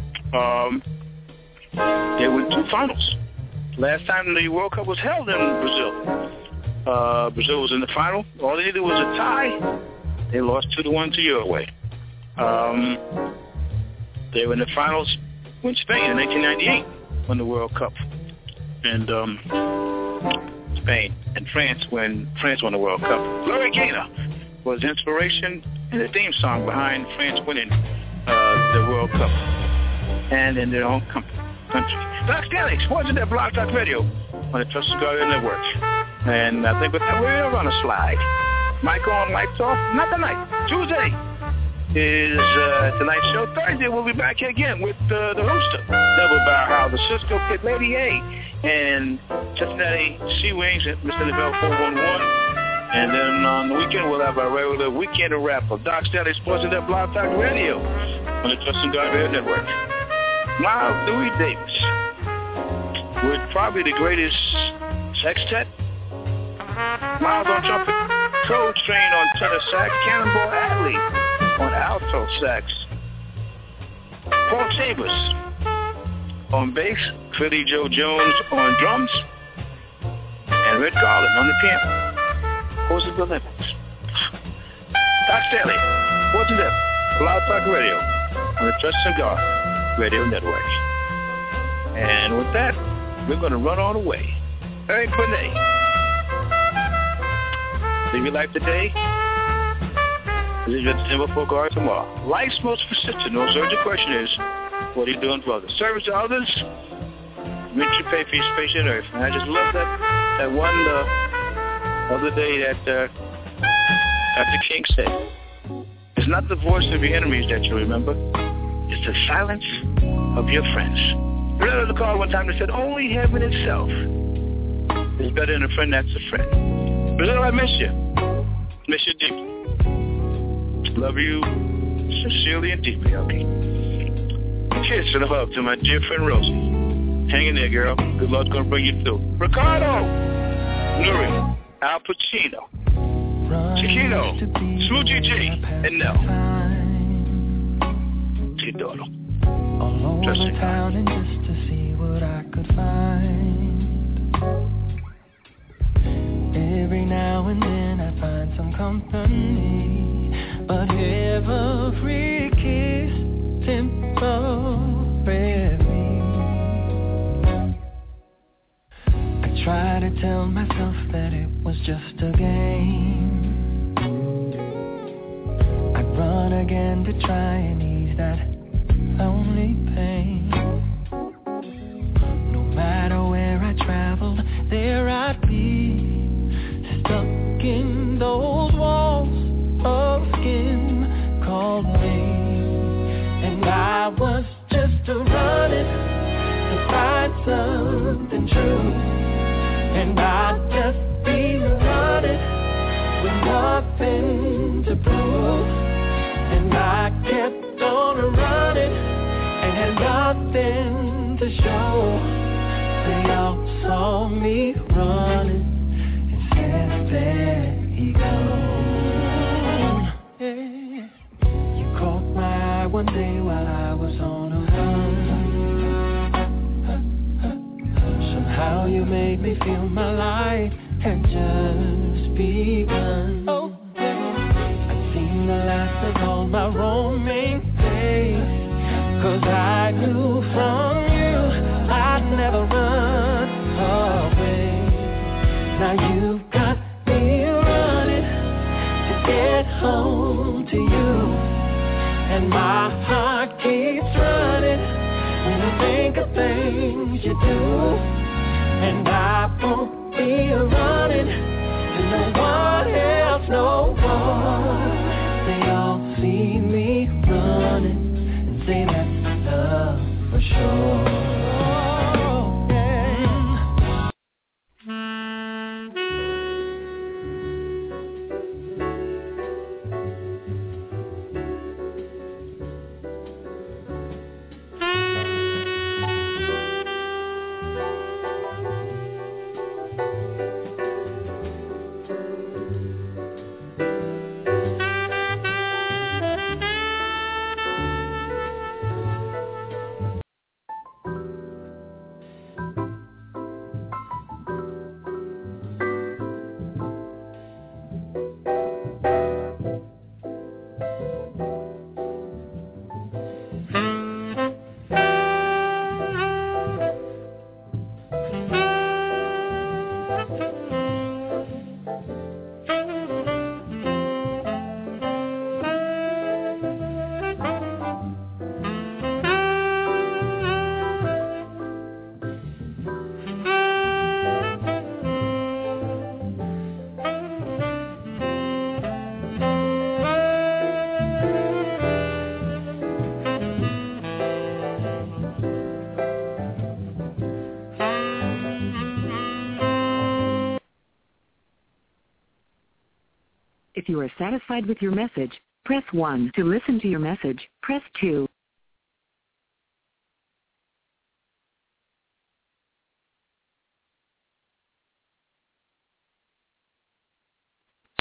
They won 2 finals. Last time the World Cup was held in Brazil, Brazil was in the final. All they needed was a tie. They lost 2-1 to Uruguay. They were in the finals when Spain in 1998 won the World Cup. And Spain and France when France won the World Cup. Gloria Gaynor was the inspiration and the theme song behind France winning the World Cup and in their own country. Doc Stanley, Sports at Blog Talk Radio on the Trusted Guardian Network. And I think with that, we're on a slide. Mic on, lights off. Not tonight. Tuesday is tonight's show. Thursday, we'll be back here again with the Rooster. Double Barrel Howl, the Cisco Kid, Lady A, and Cincinnati Sea Wings at Mr. Lavelle 411. And then on the weekend, we'll have our regular weekend wrap of Doc Stanley Sports at Blog Talk Radio on the Trusted Guardian Network. Miles Dewey Davis with probably the greatest sextet. Miles on trumpet, Cold Train on tenor sax, Cannonball Adley on alto sax, Paul Chambers on bass, Philly Joe Jones on drums, and Red Garland on the piano. Who's the limits? Doc Stanley, what's it up? Blog Talk Radio on the Trust and God Radio Network. And with that, we're going to run on away. Eric Benet. Live your life today. Live your December for God tomorrow. Life's most persistent, most urgent question is, what are you doing for others? Service to others, meant you pay for your space on earth. And I just love that one other day that Dr. King said, it's not the voice of your enemies that you remember. It's the silence of your friends. Remember the call one time that said, only heaven itself is better than a friend that's a friend. Brazil, I miss you. Miss you deeply. Love you sincerely and deeply, okay? Kiss and a hug to my dear friend Rosie. Hang in there, girl. Good luck's going to bring you through. Ricardo, Nuri, Al Pacino, Chiquito, Smoochie G, and Nell. To your daughter. All over town and just to see what I could find. Every now and then I find some company, but every kiss temporary. I try to tell myself that it was just a game. I'd run again to try and ease that lonely pain. No matter where I traveled, there I'd be, stuck in those walls of skin called me. And I was just running to find something true. And I'd just be running with nothing to prove. And I kept on running and had nothing to show. They all saw me running and said, there he goes. Yeah. You caught my eye one day while I was on a run. Somehow you made me feel my life had just begun. Oh, I'd seen the last of all my roaming days. 'Cause I knew from you I'd never run away. Now you've got me running to get home to you. And my heart keeps running when I think of things you do. And I won't be running to no one else no more. They all see me running. Say that's love for sure. If you are satisfied with your message, press 1. To listen to your message, press 2.